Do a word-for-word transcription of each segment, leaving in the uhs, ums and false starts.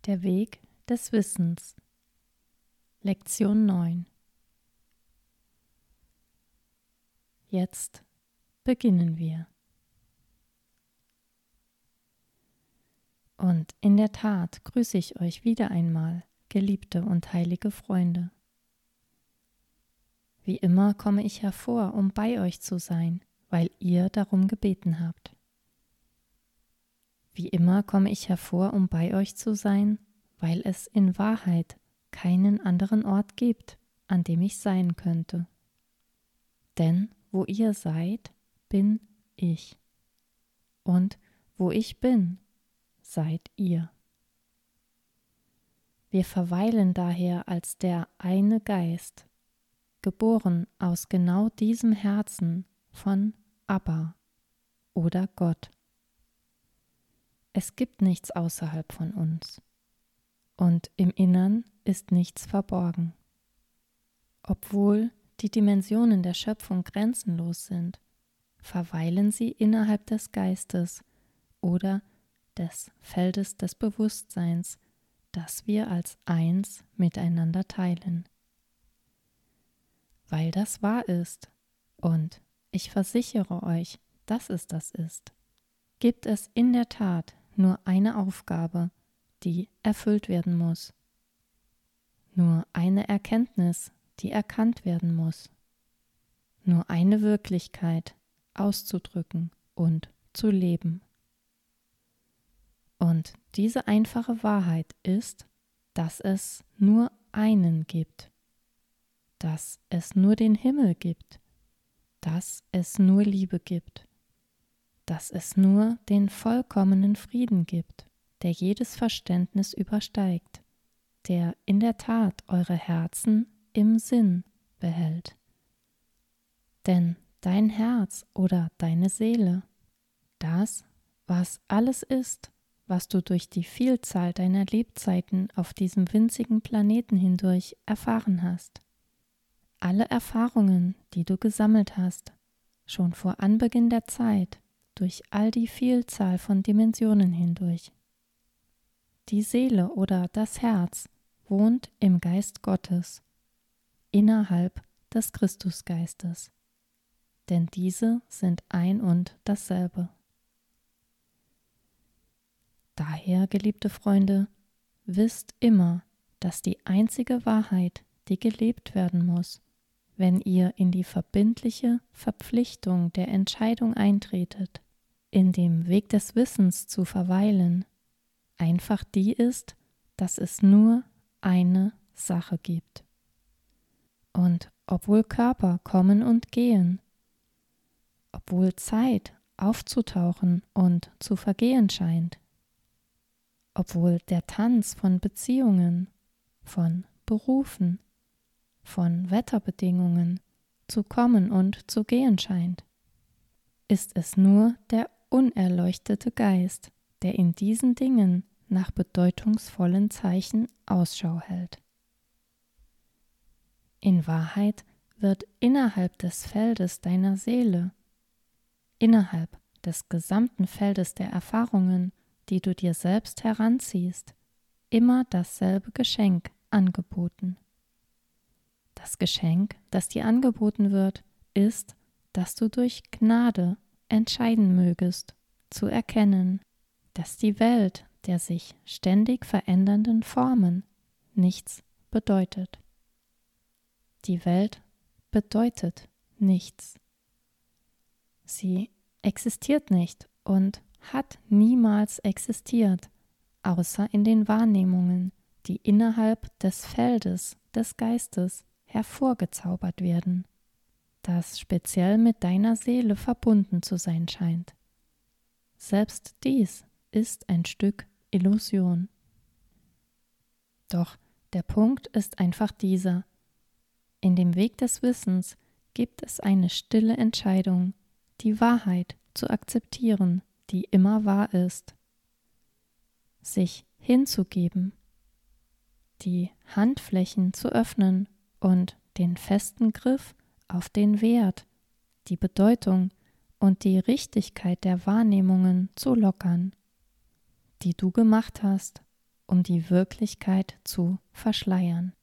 Der Weg des Wissens. Lektion neun. Jetzt beginnen wir. Und in der Tat grüße ich euch wieder einmal, geliebte und heilige Freunde. Wie immer komme ich hervor, um bei euch zu sein, weil ihr darum gebeten habt. Wie immer komme ich hervor, um bei euch zu sein, weil es in Wahrheit keinen anderen Ort gibt, an dem ich sein könnte. Denn wo ihr seid, bin ich. Und wo ich bin, seid ihr. Wir verweilen daher als der eine Geist, geboren aus genau diesem Herzen von Abba oder Gott. Es gibt nichts außerhalb von uns, und im Innern ist nichts verborgen. Obwohl die Dimensionen der Schöpfung grenzenlos sind, verweilen sie innerhalb des Geistes oder des Feldes des Bewusstseins, das wir als eins miteinander teilen. Weil das wahr ist, und ich versichere euch, dass es das ist, gibt es in der Tat nur eine Aufgabe, die erfüllt werden muss. Nur eine Erkenntnis, die erkannt werden muss. Nur eine Wirklichkeit auszudrücken und zu leben. Und diese einfache Wahrheit ist, dass es nur einen gibt, dass es nur den Himmel gibt, dass es nur Liebe gibt, dass es nur den vollkommenen Frieden gibt, der jedes Verständnis übersteigt, der in der Tat eure Herzen im Sinn behält. Denn dein Herz oder deine Seele, das, was alles ist, was du durch die Vielzahl deiner Lebzeiten auf diesem winzigen Planeten hindurch erfahren hast, alle Erfahrungen, die du gesammelt hast, schon vor Anbeginn der Zeit, durch all die Vielzahl von Dimensionen hindurch. Die Seele oder das Herz wohnt im Geist Gottes, innerhalb des Christusgeistes, denn diese sind ein und dasselbe. Daher, geliebte Freunde, wisst immer, dass die einzige Wahrheit, die gelebt werden muss, wenn ihr in die verbindliche Verpflichtung der Entscheidung eintretet, in dem Weg des Wissens zu verweilen, einfach die ist, dass es nur eine Sache gibt. Und obwohl Körper kommen und gehen, obwohl Zeit aufzutauchen und zu vergehen scheint, obwohl der Tanz von Beziehungen, von Berufen, von Wetterbedingungen zu kommen und zu gehen scheint, ist es nur der unerleuchtete Geist, der in diesen Dingen nach bedeutungsvollen Zeichen Ausschau hält. In Wahrheit wird innerhalb des Feldes deiner Seele, innerhalb des gesamten Feldes der Erfahrungen, die du dir selbst heranziehst, immer dasselbe Geschenk angeboten. Das Geschenk, das dir angeboten wird, ist, dass du durch Gnade entscheiden mögest, zu erkennen, dass die Welt der sich ständig verändernden Formen nichts bedeutet. Die Welt bedeutet nichts. Sie existiert nicht und hat niemals existiert, außer in den Wahrnehmungen, die innerhalb des Feldes des Geistes hervorgezaubert werden, das speziell mit deiner Seele verbunden zu sein scheint. Selbst dies ist ein Stück Illusion. Doch der Punkt ist einfach dieser: In dem Weg des Wissens gibt es eine stille Entscheidung, die Wahrheit zu akzeptieren, die immer wahr ist, sich hinzugeben, die Handflächen zu öffnen und den festen Griff auf den Wert, die Bedeutung und die Richtigkeit der Wahrnehmungen zu lockern, die du gemacht hast um die Wirklichkeit zu verschleiern.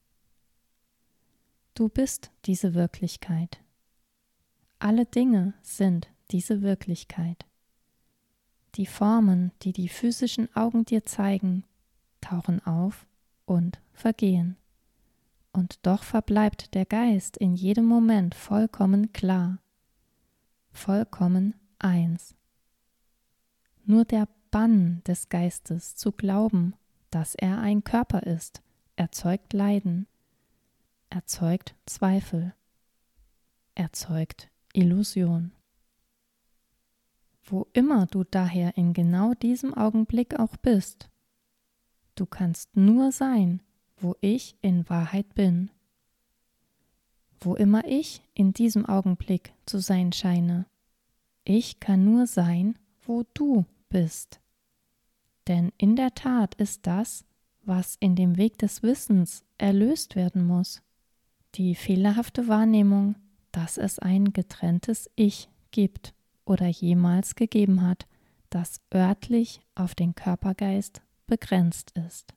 Du bist diese Wirklichkeit. Alle Dinge sind diese Wirklichkeit. Die Formen, die die physischen Augen dir zeigen, tauchen auf und vergehen. Und doch verbleibt der Geist in jedem Moment vollkommen klar, vollkommen eins. Nur der Bann des Geistes zu glauben, dass er ein Körper ist, erzeugt Leiden, erzeugt Zweifel, erzeugt Illusion. Wo immer du daher in genau diesem Augenblick auch bist, du kannst nur sein, wo ich in Wahrheit bin. Wo immer ich in diesem Augenblick zu sein scheine, ich kann nur sein, wo du bist. Denn in der Tat ist das, was in dem Weg des Wissens erlöst werden muss, die fehlerhafte Wahrnehmung, dass es ein getrenntes Ich gibt oder jemals gegeben hat, das örtlich auf den Körpergeist begrenzt ist.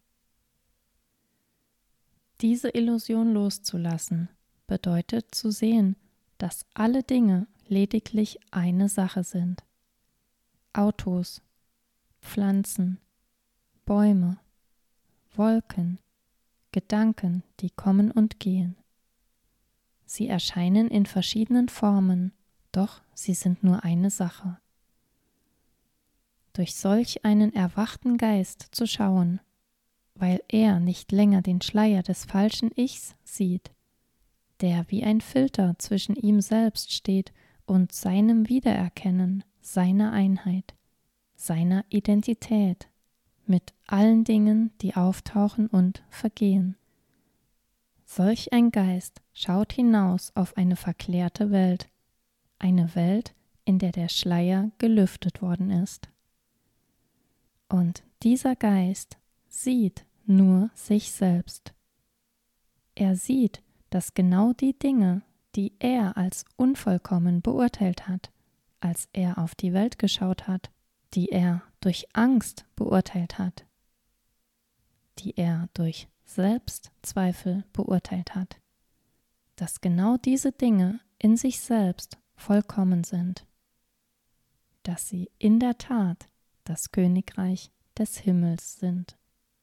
Diese Illusion loszulassen, bedeutet zu sehen, dass alle Dinge lediglich eine Sache sind. Autos, Pflanzen, Bäume, Wolken, Gedanken, die kommen und gehen. Sie erscheinen in verschiedenen Formen, doch sie sind nur eine Sache. Durch solch einen erwachten Geist zu schauen, weil er nicht länger den Schleier des falschen Ichs sieht, der wie ein Filter zwischen ihm selbst steht und seinem Wiedererkennen, seiner Einheit, seiner Identität, mit allen Dingen, die auftauchen und vergehen. Solch ein Geist schaut hinaus auf eine verklärte Welt, eine Welt, in der der Schleier gelüftet worden ist. Und dieser Geist sieht nur sich selbst. Er sieht, dass genau die Dinge, die er als unvollkommen beurteilt hat, als er auf die Welt geschaut hat, die er durch Angst beurteilt hat, die er durch Selbstzweifel beurteilt hat, dass genau diese Dinge in sich selbst vollkommen sind, dass sie in der Tat das Königreich des Himmels sind.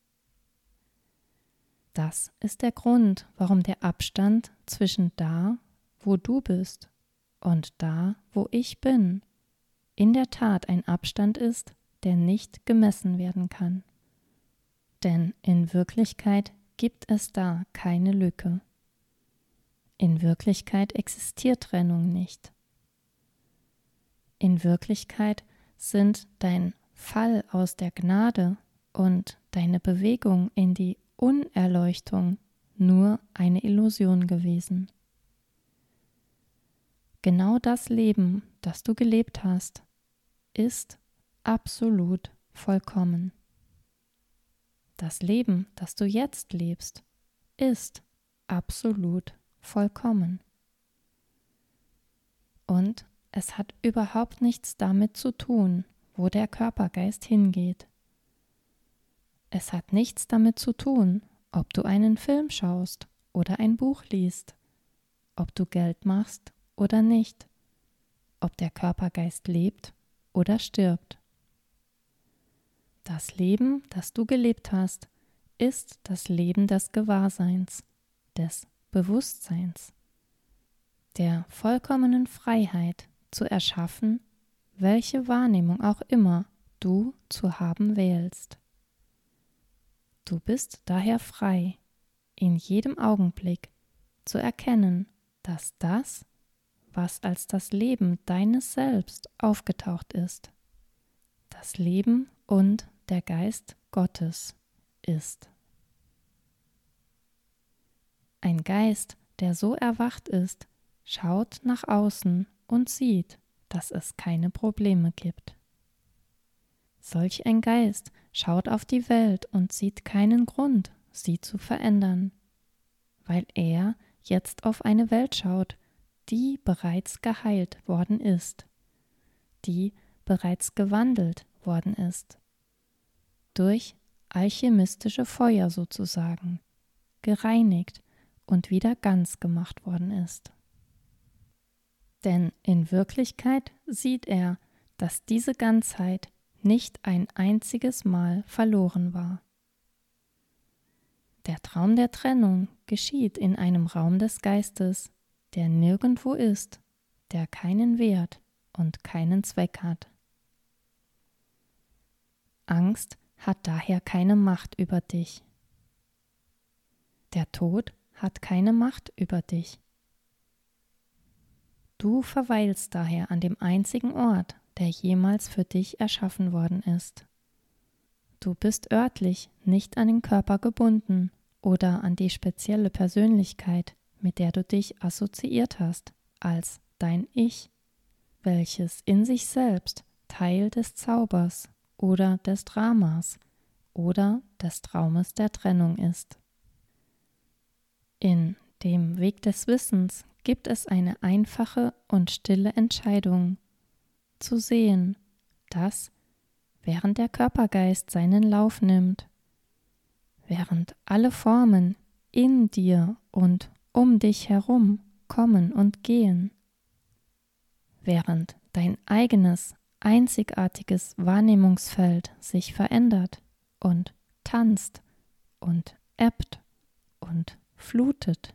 Das ist der Grund, warum der Abstand zwischen da, wo du bist, und da, wo ich bin, in der Tat ein Abstand ist, der nicht gemessen werden kann. Denn in Wirklichkeit gibt es da keine Lücke. In Wirklichkeit existiert Trennung nicht. In Wirklichkeit sind dein Fall aus der Gnade und deine Bewegung in die Unerleuchtung nur eine Illusion gewesen. Genau das Leben, das du gelebt hast, ist absolut vollkommen. Das Leben, das du jetzt lebst, ist absolut vollkommen. Und es hat überhaupt nichts damit zu tun, wo der Körpergeist hingeht. Es hat nichts damit zu tun, ob du einen Film schaust oder ein Buch liest, ob du Geld machst oder nicht, ob der Körpergeist lebt oder stirbt. Das Leben, das du gelebt hast, ist das Leben des Gewahrseins, des Bewusstseins, der vollkommenen Freiheit zu erschaffen, welche Wahrnehmung auch immer du zu haben wählst. Du bist daher frei, in jedem Augenblick zu erkennen, dass das, was als das Leben deines Selbst aufgetaucht ist, das Leben und der Geist Gottes ist. Ein Geist, der so erwacht ist, schaut nach außen und sieht, dass es keine Probleme gibt. Solch ein Geist schaut auf die Welt und sieht keinen Grund, sie zu verändern, weil er jetzt auf eine Welt schaut, die bereits geheilt worden ist, die bereits gewandelt worden ist, durch alchemistische Feuer sozusagen, gereinigt und wieder ganz gemacht worden ist. Denn in Wirklichkeit sieht er, dass diese Ganzheit nicht ein einziges Mal verloren war. Der Traum der Trennung geschieht in einem Raum des Geistes, der nirgendwo ist, der keinen Wert und keinen Zweck hat. Angst hat daher keine Macht über dich. Der Tod hat keine Macht über dich. Du verweilst daher an dem einzigen Ort, der jemals für dich erschaffen worden ist. Du bist örtlich nicht an den Körper gebunden oder an die spezielle Persönlichkeit, mit der du dich assoziiert hast, als dein Ich, welches in sich selbst Teil des Zaubers oder des Dramas oder des Traumes der Trennung ist. In dem Weg des Wissens gibt es eine einfache und stille Entscheidung, zu sehen, dass, während der Körpergeist seinen Lauf nimmt, während alle Formen in dir und um dich herum kommen und gehen, während dein eigenes, einzigartiges Wahrnehmungsfeld sich verändert und tanzt und ebbt und flutet.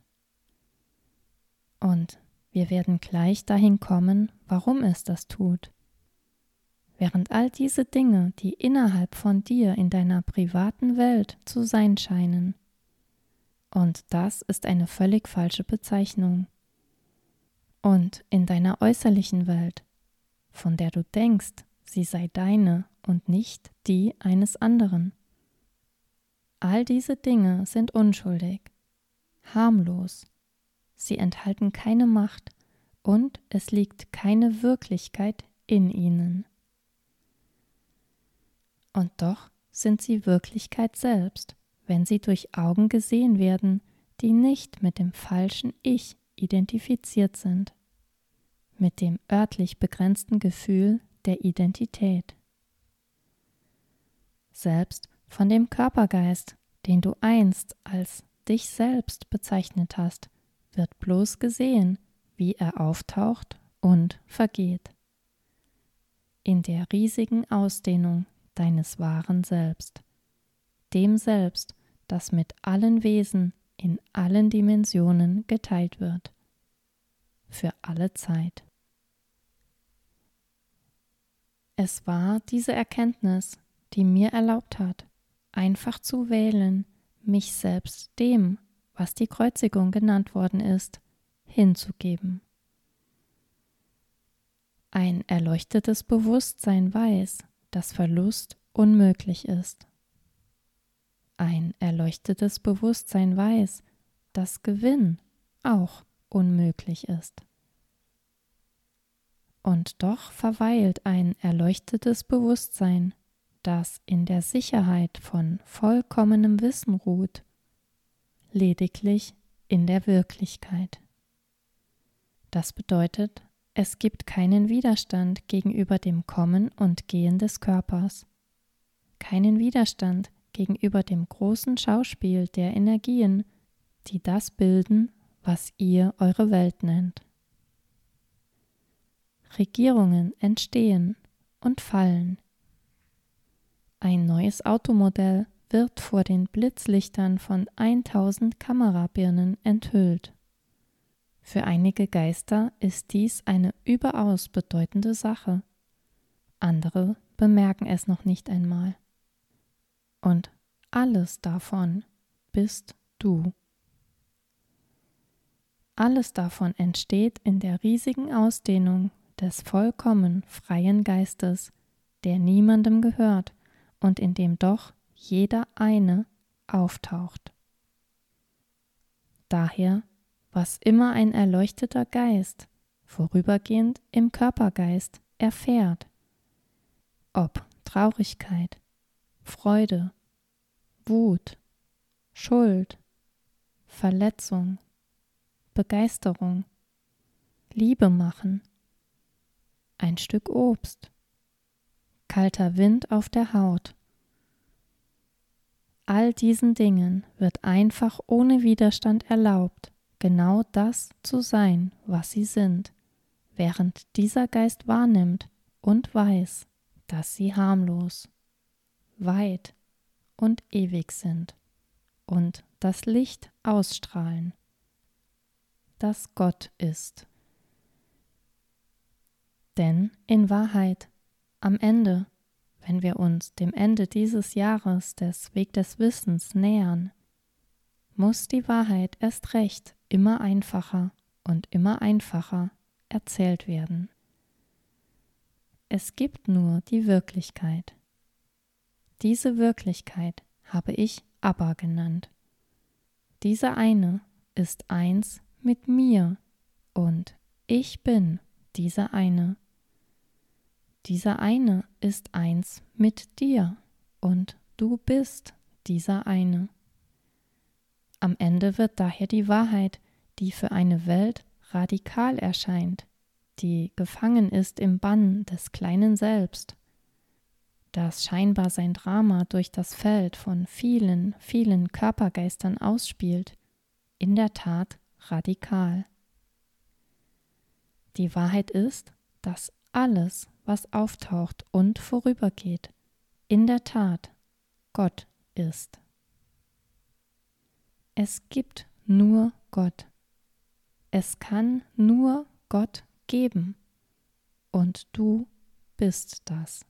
Und wir werden gleich dahin kommen, warum es das tut. Während all diese Dinge, die innerhalb von dir in deiner privaten Welt zu sein scheinen. Und das ist eine völlig falsche Bezeichnung. Und in deiner äußerlichen Welt, von der du denkst, sie sei deine und nicht die eines anderen. All diese Dinge sind unschuldig, harmlos, sie enthalten keine Macht und es liegt keine Wirklichkeit in ihnen. Und doch sind sie Wirklichkeit selbst, wenn sie durch Augen gesehen werden, die nicht mit dem falschen Ich identifiziert sind, mit dem örtlich begrenzten Gefühl der Identität. Selbst von dem Körpergeist, den du einst als dich selbst bezeichnet hast, wird bloß gesehen, wie er auftaucht und vergeht. In der riesigen Ausdehnung deines wahren Selbst, dem Selbst, das mit allen Wesen in allen Dimensionen geteilt wird, für alle Zeit. Es war diese Erkenntnis, die mir erlaubt hat, einfach zu wählen, mich selbst dem, was die Kreuzigung genannt worden ist, hinzugeben. Ein erleuchtetes Bewusstsein weiß, dass Verlust unmöglich ist. Ein erleuchtetes Bewusstsein weiß, dass Gewinn auch unmöglich ist. Und doch verweilt ein erleuchtetes Bewusstsein, das in der Sicherheit von vollkommenem Wissen ruht, lediglich in der Wirklichkeit. Das bedeutet, es gibt keinen Widerstand gegenüber dem Kommen und Gehen des Körpers, keinen Widerstand gegenüber dem großen Schauspiel der Energien, die das bilden, was ihr eure Welt nennt. Regierungen entstehen und fallen. Ein neues Automodell wird vor den Blitzlichtern von tausend Kamerabirnen enthüllt. Für einige Geister ist dies eine überaus bedeutende Sache. Andere bemerken es noch nicht einmal. Und alles davon bist du. Alles davon entsteht in der riesigen Ausdehnung des vollkommen freien Geistes, der niemandem gehört und in dem doch jeder eine auftaucht. Daher, was immer ein erleuchteter Geist vorübergehend im Körpergeist erfährt, ob Traurigkeit, Freude, Wut, Schuld, Verletzung, Begeisterung, Liebe machen, ein Stück Obst, kalter Wind auf der Haut, all diesen Dingen wird einfach ohne Widerstand erlaubt, genau das zu sein, was sie sind, während dieser Geist wahrnimmt und weiß, dass sie harmlos, weit und ewig sind und das Licht ausstrahlen, das Gott ist. Denn in Wahrheit, am Ende, wenn wir uns dem Ende dieses Jahres des Weg des Wissens nähern, muss die Wahrheit erst recht immer einfacher und immer einfacher erzählt werden. Es gibt nur die Wirklichkeit. Diese Wirklichkeit habe ich Abba genannt. Diese eine ist eins mit mir und ich bin dieser eine. Dieser eine ist eins mit dir und du bist dieser eine. Am Ende wird daher die Wahrheit, die für eine Welt radikal erscheint, die gefangen ist im Bann des kleinen Selbst, das scheinbar sein Drama durch das Feld von vielen, vielen Körpergeistern ausspielt, in der Tat radikal. Die Wahrheit ist, dass alles, was auftaucht und vorübergeht, in der Tat Gott ist. Es gibt nur Gott. Es kann nur Gott geben. Und du bist das.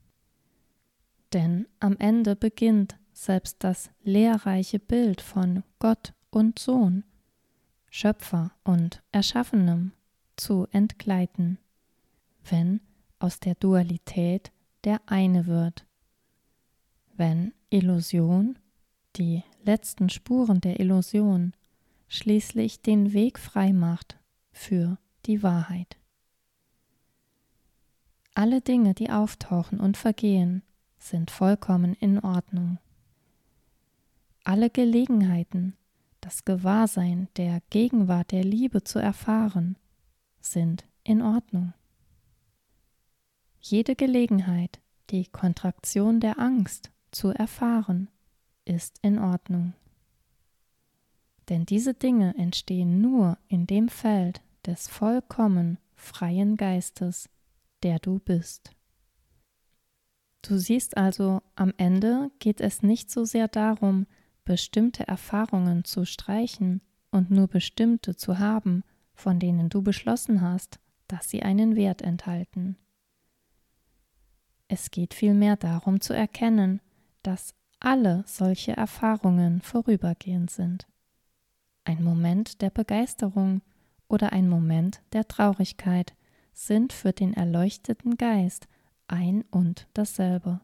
Denn am Ende beginnt selbst das lehrreiche Bild von Gott und Sohn, Schöpfer und Erschaffenem, zu entgleiten, wenn aus der Dualität der eine wird, wenn Illusion, die letzten Spuren der Illusion, schließlich den Weg frei macht für die Wahrheit. Alle Dinge, die auftauchen und vergehen, sind vollkommen in Ordnung. Alle Gelegenheiten, das Gewahrsein der Gegenwart der Liebe zu erfahren, sind in Ordnung. Jede Gelegenheit, die Kontraktion der Angst zu erfahren, ist in Ordnung. Denn diese Dinge entstehen nur in dem Feld des vollkommen freien Geistes, der du bist. Du siehst also, am Ende geht es nicht so sehr darum, bestimmte Erfahrungen zu streichen und nur bestimmte zu haben, von denen du beschlossen hast, dass sie einen Wert enthalten. Es geht vielmehr darum zu erkennen, dass alle solche Erfahrungen vorübergehend sind. Ein Moment der Begeisterung oder ein Moment der Traurigkeit sind für den erleuchteten Geist ein und dasselbe.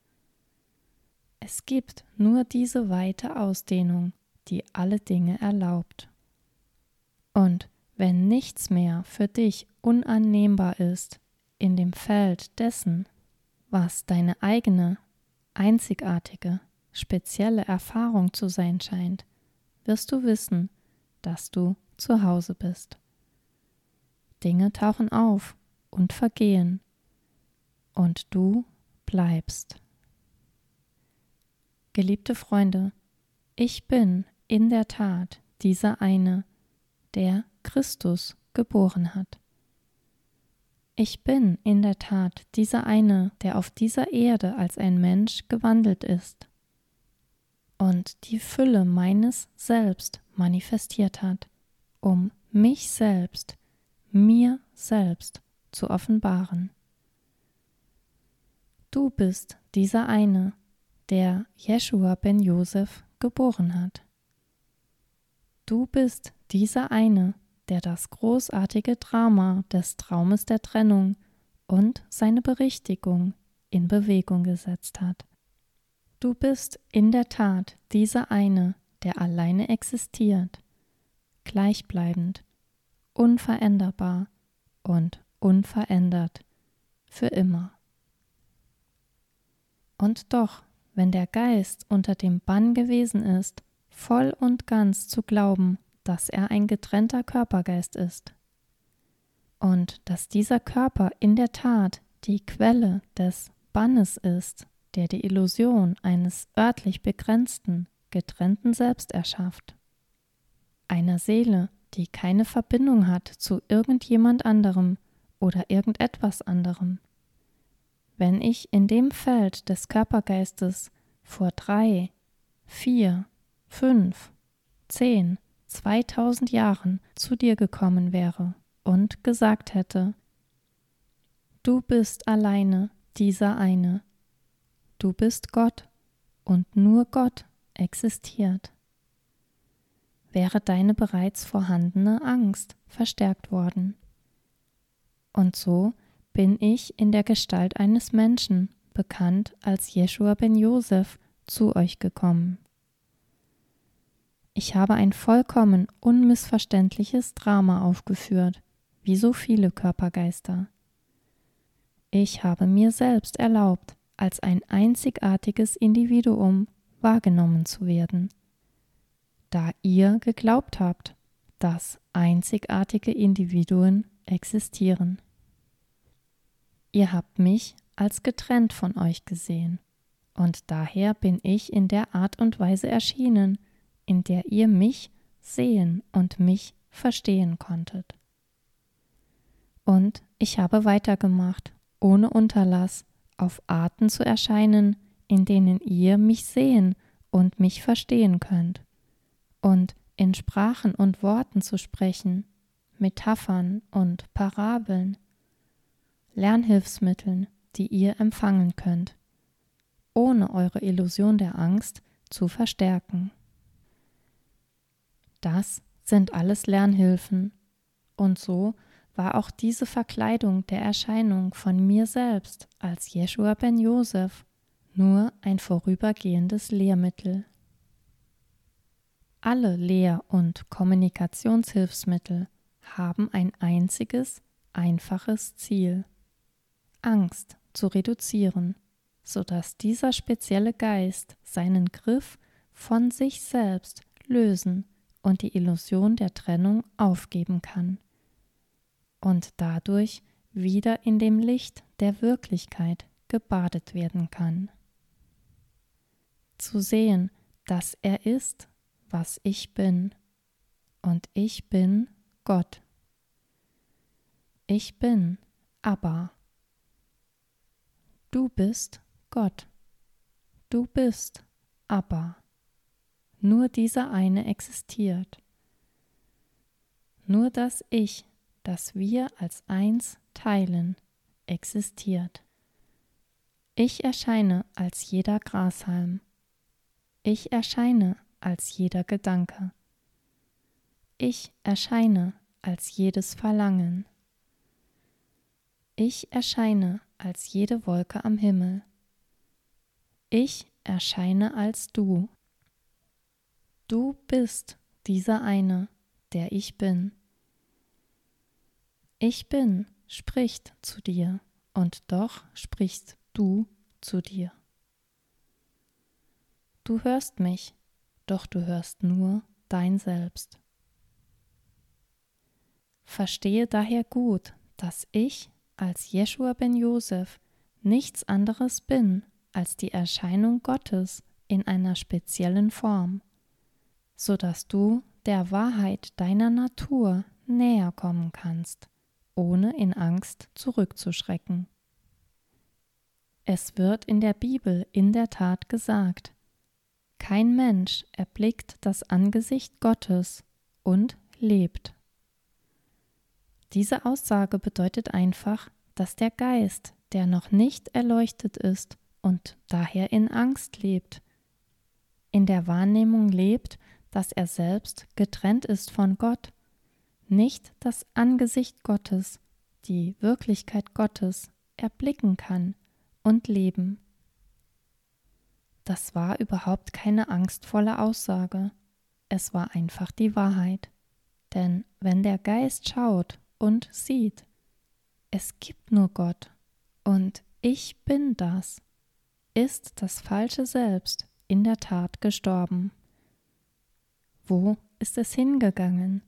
Es gibt nur diese weite Ausdehnung, die alle Dinge erlaubt. Und wenn nichts mehr für dich unannehmbar ist in dem Feld dessen, was deine eigene, einzigartige, spezielle Erfahrung zu sein scheint, wirst du wissen, dass du zu Hause bist. Dinge tauchen auf und vergehen, und du bleibst. Geliebte Freunde, ich bin in der Tat dieser eine, der Christus geboren hat. Ich bin in der Tat dieser eine, der auf dieser Erde als ein Mensch gewandelt ist und die Fülle meines Selbst manifestiert hat, um mich selbst, mir selbst zu offenbaren. Du bist dieser eine, der Jeschua ben Josef geboren hat. Du bist dieser eine, der das großartige Drama des Traumes der Trennung und seine Berichtigung in Bewegung gesetzt hat. Du bist in der Tat dieser eine, der alleine existiert, gleichbleibend, unveränderbar und unverändert, für immer. Und doch, wenn der Geist unter dem Bann gewesen ist, voll und ganz zu glauben, dass er ein getrennter Körpergeist ist und dass dieser Körper in der Tat die Quelle des Bannes ist, der die Illusion eines örtlich begrenzten, getrennten Selbst erschafft. Einer Seele, die keine Verbindung hat zu irgendjemand anderem oder irgendetwas anderem. Wenn ich in dem Feld des Körpergeistes vor drei, vier, fünf, zehn, zweitausend Jahren zu dir gekommen wäre und gesagt hätte: Du bist alleine dieser eine. Du bist Gott und nur Gott existiert. Wäre deine bereits vorhandene Angst verstärkt worden. Und so bin ich in der Gestalt eines Menschen, bekannt als Jeschua ben Josef, zu euch gekommen. Ich habe ein vollkommen unmissverständliches Drama aufgeführt, wie so viele Körpergeister. Ich habe mir selbst erlaubt, als ein einzigartiges Individuum wahrgenommen zu werden, da ihr geglaubt habt, dass einzigartige Individuen existieren. Ihr habt mich als getrennt von euch gesehen, und daher bin ich in der Art und Weise erschienen, in der ihr mich sehen und mich verstehen konntet. Und ich habe weitergemacht, ohne Unterlass, auf Arten zu erscheinen, in denen ihr mich sehen und mich verstehen könnt, und in Sprachen und Worten zu sprechen, Metaphern und Parabeln, Lernhilfsmitteln, die ihr empfangen könnt, ohne eure Illusion der Angst zu verstärken. Das sind alles Lernhilfen, und so war auch diese Verkleidung der Erscheinung von mir selbst als Jeschua ben Josef nur ein vorübergehendes Lehrmittel. Alle Lehr- und Kommunikationshilfsmittel haben ein einziges, einfaches Ziel: Angst zu reduzieren, sodass dieser spezielle Geist seinen Griff von sich selbst lösen und die Illusion der Trennung aufgeben kann und dadurch wieder in dem Licht der Wirklichkeit gebadet werden kann. Zu sehen, dass er ist, was ich bin, und ich bin Gott. Ich bin Abba. Du bist Gott. Du bist Abba. Nur dieser eine existiert. Nur das Ich, das wir als eins teilen, existiert. Ich erscheine als jeder Grashalm. Ich erscheine als jeder Gedanke. Ich erscheine als jedes Verlangen. Ich erscheine als jede Wolke am Himmel. Ich erscheine als du. Du bist dieser eine, der ich bin. Ich bin spricht zu dir, und doch sprichst du zu dir. Du hörst mich, doch du hörst nur dein Selbst. Verstehe daher gut, dass ich als Jeschua ben Josef nichts anderes bin als die Erscheinung Gottes in einer speziellen Form, so dass du der Wahrheit deiner Natur näher kommen kannst, ohne in Angst zurückzuschrecken. Es wird in der Bibel in der Tat gesagt: Kein Mensch erblickt das Angesicht Gottes und lebt. Diese Aussage bedeutet einfach, dass der Geist, der noch nicht erleuchtet ist und daher in Angst lebt, in der Wahrnehmung lebt, dass er selbst getrennt ist von Gott, nicht das Angesicht Gottes, die Wirklichkeit Gottes, erblicken kann und leben. Das war überhaupt keine angstvolle Aussage, es war einfach die Wahrheit. Denn wenn der Geist schaut und sieht, es gibt nur Gott und ich bin das, ist das falsche Selbst in der Tat gestorben. Wo ist es hingegangen?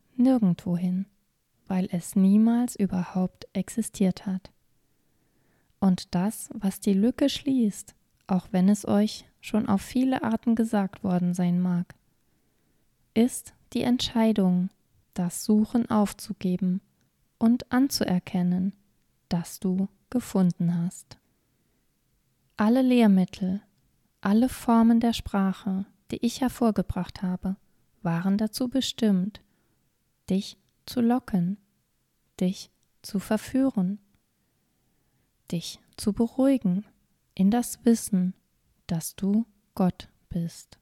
Nirgendwohin, weil es niemals überhaupt existiert hat. Und das, was die Lücke schließt, auch wenn es euch schon auf viele Arten gesagt worden sein mag, ist die Entscheidung, das Suchen aufzugeben und anzuerkennen, dass du gefunden hast. Alle Lehrmittel, alle Formen der Sprache, die ich hervorgebracht habe, waren dazu bestimmt, dich zu locken, dich zu verführen, dich zu beruhigen in das Wissen, dass du Gott bist.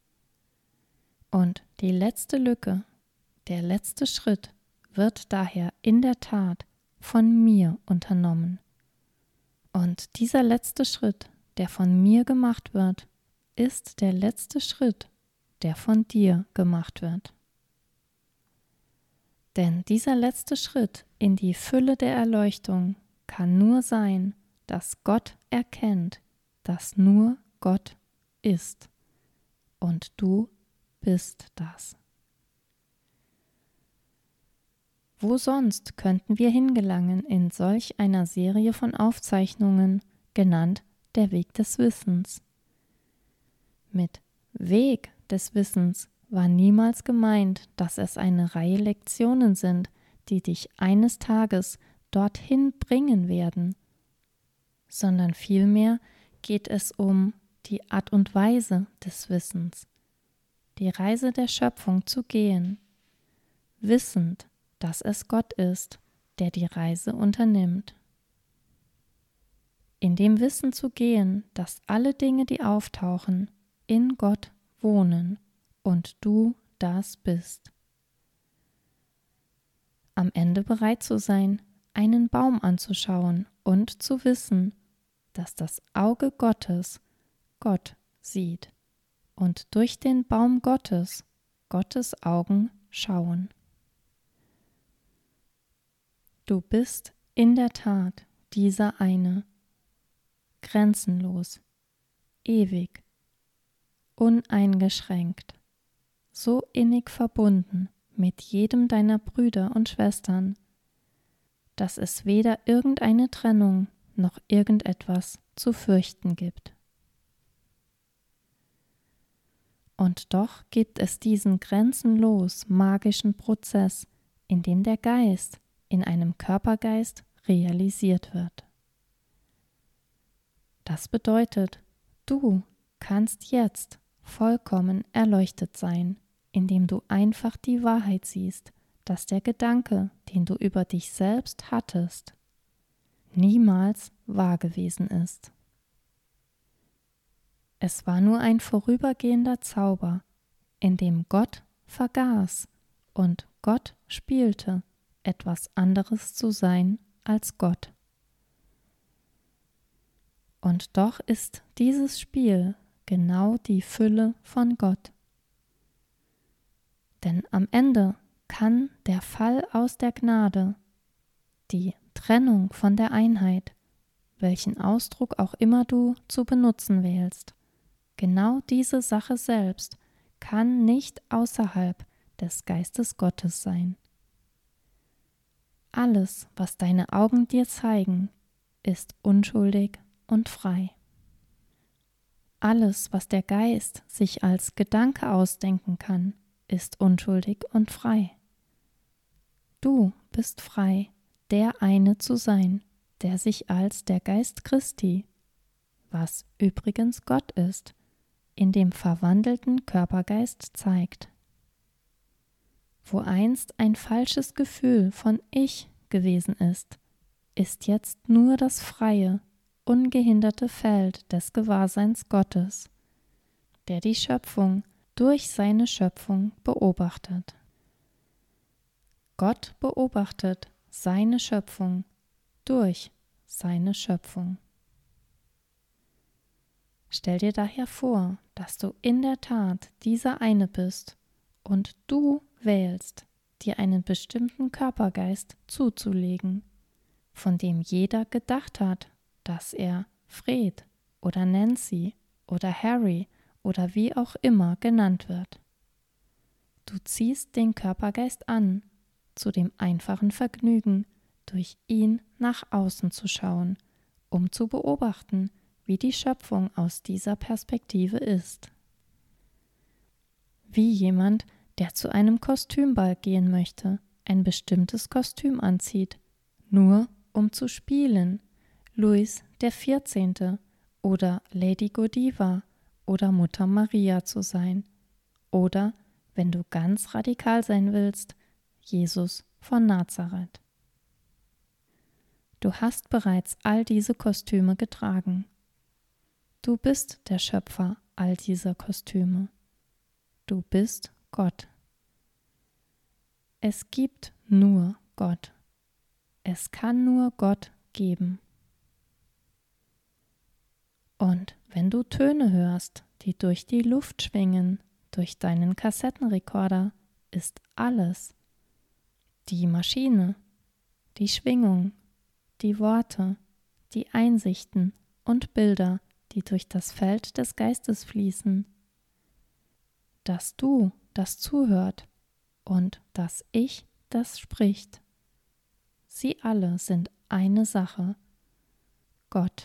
Und die letzte Lücke, der letzte Schritt wird daher in der Tat von mir unternommen. Und dieser letzte Schritt, der von mir gemacht wird, ist der letzte Schritt, der von dir gemacht wird. Denn dieser letzte Schritt in die Fülle der Erleuchtung kann nur sein, dass Gott erkennt, dass nur Gott ist und du bist das. Wo sonst könnten wir hingelangen in solch einer Serie von Aufzeichnungen, genannt der Weg des Wissens? Mit Weg des Wissens war niemals gemeint, dass es eine Reihe Lektionen sind, die dich eines Tages dorthin bringen werden, sondern vielmehr geht es um die Art und Weise des Wissens, die Reise der Schöpfung zu gehen, wissend, dass es Gott ist, der die Reise unternimmt. In dem Wissen zu gehen, dass alle Dinge, die auftauchen, in Gott wohnen und du das bist. Am Ende bereit zu sein, einen Baum anzuschauen und zu wissen, dass das Auge Gottes Gott sieht und durch den Baum Gottes Gottes Augen schauen. Du bist in der Tat dieser eine, grenzenlos, ewig, uneingeschränkt, so innig verbunden mit jedem deiner Brüder und Schwestern, dass es weder irgendeine Trennung noch irgendetwas zu fürchten gibt. Und doch gibt es diesen grenzenlos magischen Prozess, in dem der Geist in einem Körpergeist realisiert wird. Das bedeutet, du kannst jetzt vollkommen erleuchtet sein, indem du einfach die Wahrheit siehst, dass der Gedanke, den du über dich selbst hattest, niemals wahr gewesen ist. Es war nur ein vorübergehender Zauber, in dem Gott vergaß und Gott spielte, etwas anderes zu sein als Gott. Und doch ist dieses Spiel genau die Fülle von Gott. Denn am Ende kann der Fall aus der Gnade, die Trennung von der Einheit, welchen Ausdruck auch immer du zu benutzen wählst, genau diese Sache selbst kann nicht außerhalb des Geistes Gottes sein. Alles, was deine Augen dir zeigen, ist unschuldig und frei. Alles, was der Geist sich als Gedanke ausdenken kann, ist unschuldig und frei. Du bist frei, der eine zu sein, der sich als der Geist Christi, was übrigens Gott ist, in dem verwandelten Körpergeist zeigt. Wo einst ein falsches Gefühl von Ich gewesen ist, ist jetzt nur das freie, ungehinderte Feld des Gewahrseins Gottes, der die Schöpfung durch seine Schöpfung beobachtet. Gott beobachtet seine Schöpfung durch seine Schöpfung. Stell dir daher vor, dass du in der Tat dieser eine bist und du wählst, dir einen bestimmten Körpergeist zuzulegen, von dem jeder gedacht hat, dass er Fred oder Nancy oder Harry oder wie auch immer genannt wird. Du ziehst den Körpergeist an, zu dem einfachen Vergnügen, durch ihn nach außen zu schauen um zu beobachten, wie die Schöpfung aus dieser Perspektive ist. Wie jemand, der zu einem Kostümball gehen möchte, ein bestimmtes Kostüm anzieht, nur um zu spielen, Louis der Vierzehnte oder Lady Godiva oder Mutter Maria zu sein. Oder, wenn du ganz radikal sein willst, Jesus von Nazareth. Du hast bereits all diese Kostüme getragen. Du bist der Schöpfer all dieser Kostüme. Du bist Gott. Es gibt nur Gott. Es kann nur Gott geben. Und wenn du Töne hörst, die durch die Luft schwingen, durch deinen Kassettenrekorder, ist alles, die Maschine, die Schwingung, die Worte, die Einsichten und Bilder, die durch das Feld des Geistes fließen, das Du, das zuhört und das Ich, das spricht. Sie alle sind eine Sache, Gott.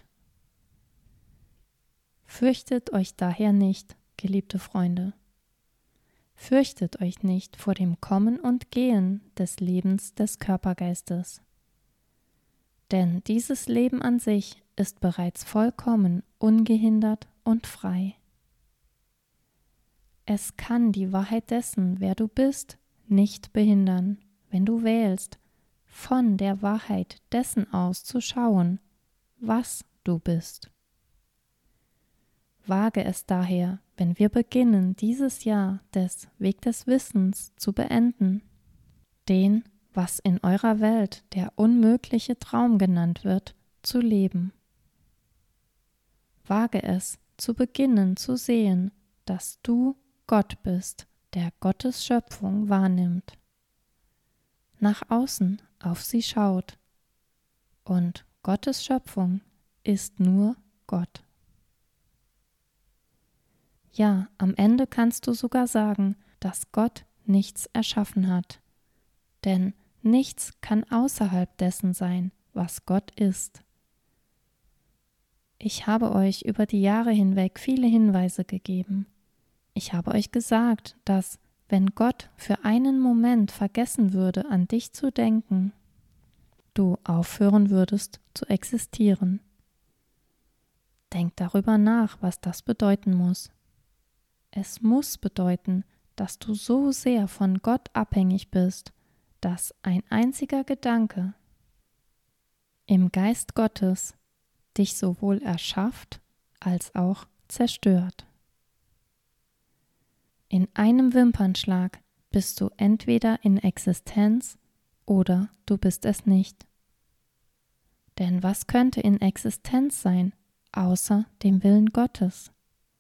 Fürchtet euch daher nicht, geliebte Freunde. Fürchtet euch nicht vor dem Kommen und Gehen des Lebens des Körpergeistes. Denn dieses Leben an sich ist bereits vollkommen, ungehindert und frei. Es kann die Wahrheit dessen, wer du bist, nicht behindern, wenn du wählst, von der Wahrheit dessen aus zu schauen, was du bist. Wage es daher, wenn wir beginnen, dieses Jahr des Weg des Wissens zu beenden, den, was in eurer Welt der unmögliche Traum genannt wird, zu leben. Wage es, zu beginnen zu sehen, dass du Gott bist, der Gottes Schöpfung wahrnimmt, nach außen auf sie schaut, und Gottes Schöpfung ist nur Gott. Ja, am Ende kannst du sogar sagen, dass Gott nichts erschaffen hat, denn nichts kann außerhalb dessen sein, was Gott ist. Ich habe euch über die Jahre hinweg viele Hinweise gegeben. Ich habe euch gesagt, dass, wenn Gott für einen Moment vergessen würde, an dich zu denken, du aufhören würdest zu existieren. Denk darüber nach, was das bedeuten muss. Es muss bedeuten, dass du so sehr von Gott abhängig bist, dass ein einziger Gedanke im Geist Gottes dich sowohl erschafft als auch zerstört. In einem Wimpernschlag bist du entweder in Existenz oder du bist es nicht. Denn was könnte in Existenz sein, außer dem Willen Gottes?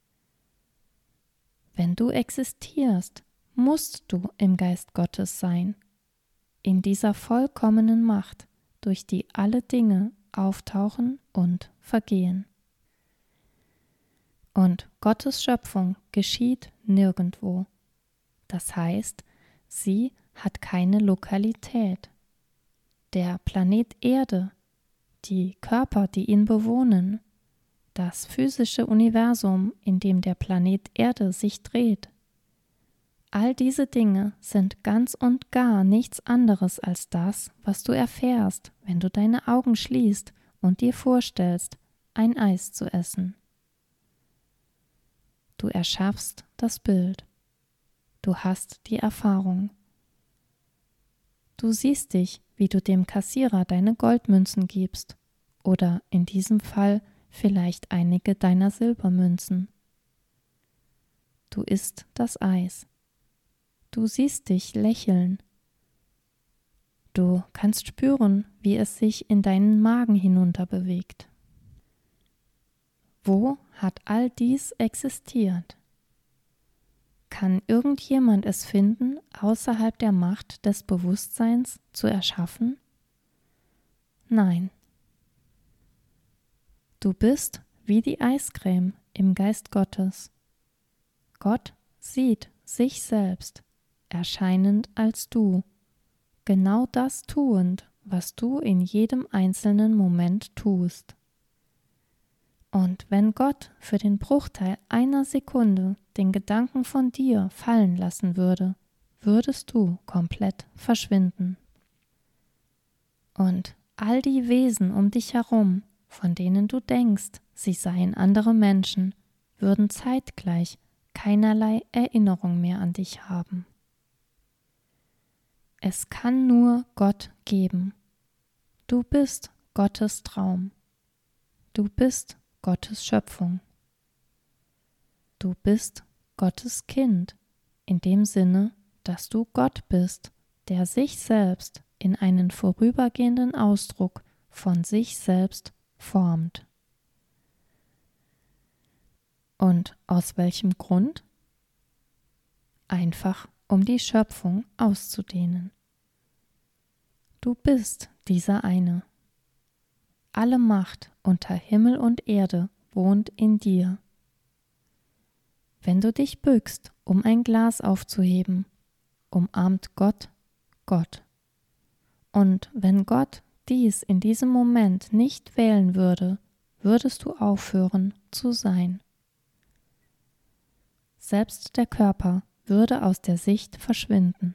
Wenn du existierst, musst du im Geist Gottes sein, in dieser vollkommenen Macht, durch die alle Dinge auftauchen und vergehen. Und Gottes Schöpfung geschieht nirgendwo. Das heißt, sie hat keine Lokalität. Der Planet Erde, die Körper, die ihn bewohnen, das physische Universum, in dem der Planet Erde sich dreht. All diese Dinge sind ganz und gar nichts anderes als das, was du erfährst, wenn du deine Augen schließt und dir vorstellst, ein Eis zu essen. Du erschaffst das Bild. Du hast die Erfahrung. Du siehst dich, wie du dem Kassierer deine Goldmünzen gibst oder in diesem Fall vielleicht einige deiner Silbermünzen. Du isst das Eis. Du siehst dich lächeln. Du kannst spüren, wie es sich in deinen Magen hinunter bewegt. Wo hat all dies existiert? Kann irgendjemand es finden, außerhalb der Macht des Bewusstseins zu erschaffen? Nein. Du bist wie die Eiscreme im Geist Gottes. Gott sieht sich selbst, erscheinend als du, genau das tuend, was du in jedem einzelnen Moment tust. Und wenn Gott für den Bruchteil einer Sekunde den Gedanken von dir fallen lassen würde, würdest du komplett verschwinden. Und all die Wesen um dich herum, von denen du denkst, sie seien andere Menschen, würden zeitgleich keinerlei Erinnerung mehr an dich haben. Es kann nur Gott geben. Du bist Gottes Traum. Du bist Gottes Schöpfung. Du bist Gottes Kind, in dem Sinne, dass du Gott bist, der sich selbst in einen vorübergehenden Ausdruck von sich selbst formt. Und aus welchem Grund? Einfach, um die Schöpfung auszudehnen. Du bist dieser eine. Alle Macht unter Himmel und Erde wohnt in dir. Wenn du dich bückst, um ein Glas aufzuheben, umarmt Gott Gott. Und wenn Gott dies in diesem Moment nicht wählen würde, würdest du aufhören zu sein. Selbst der Körper würde aus der Sicht verschwinden.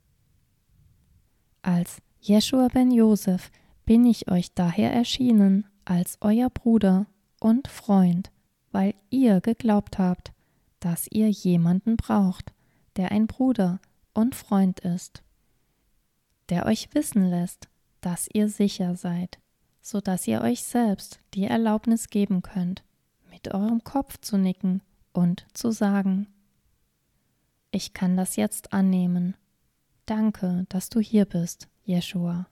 Als Jeschua ben Josef bin ich euch daher erschienen als euer Bruder und Freund, weil ihr geglaubt habt, dass ihr jemanden braucht, der ein Bruder und Freund ist, der euch wissen lässt, dass ihr sicher seid, so dass ihr euch selbst die Erlaubnis geben könnt, mit eurem Kopf zu nicken und zu sagen: Ich kann das jetzt annehmen. Danke, dass du hier bist, Jeschua.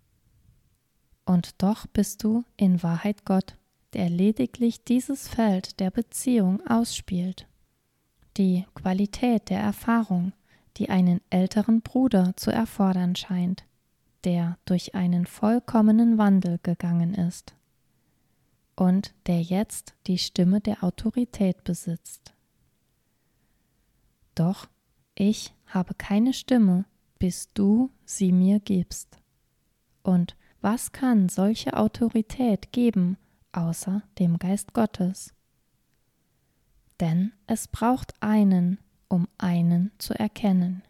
Und doch bist du in Wahrheit Gott, der lediglich dieses Feld der Beziehung ausspielt. Die Qualität der Erfahrung, die einen älteren Bruder zu erfordern scheint, der durch einen vollkommenen Wandel gegangen ist und der jetzt die Stimme der Autorität besitzt. Doch ich habe keine Stimme, bis du sie mir gibst. Und was kann solche Autorität geben, außer dem Geist Gottes? Denn es braucht einen, um einen zu erkennen.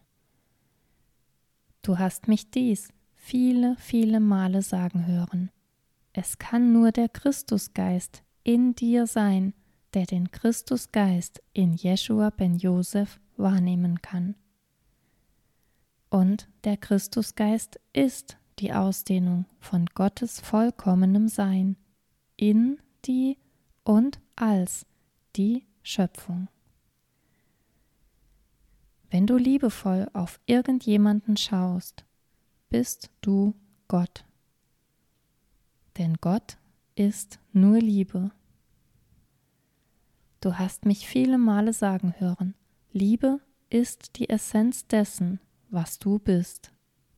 Du hast mich dies viele, viele Male sagen hören. Es kann nur der Christusgeist in dir sein, der den Christusgeist in Jeschua ben Josef wahrnehmen kann. Und der Christusgeist ist die Ausdehnung von Gottes vollkommenem Sein in die und als die Schöpfung. Wenn du liebevoll auf irgendjemanden schaust, bist du Gott. Denn Gott ist nur Liebe. Du hast mich viele Male sagen hören, Liebe ist die Essenz dessen, was du bist.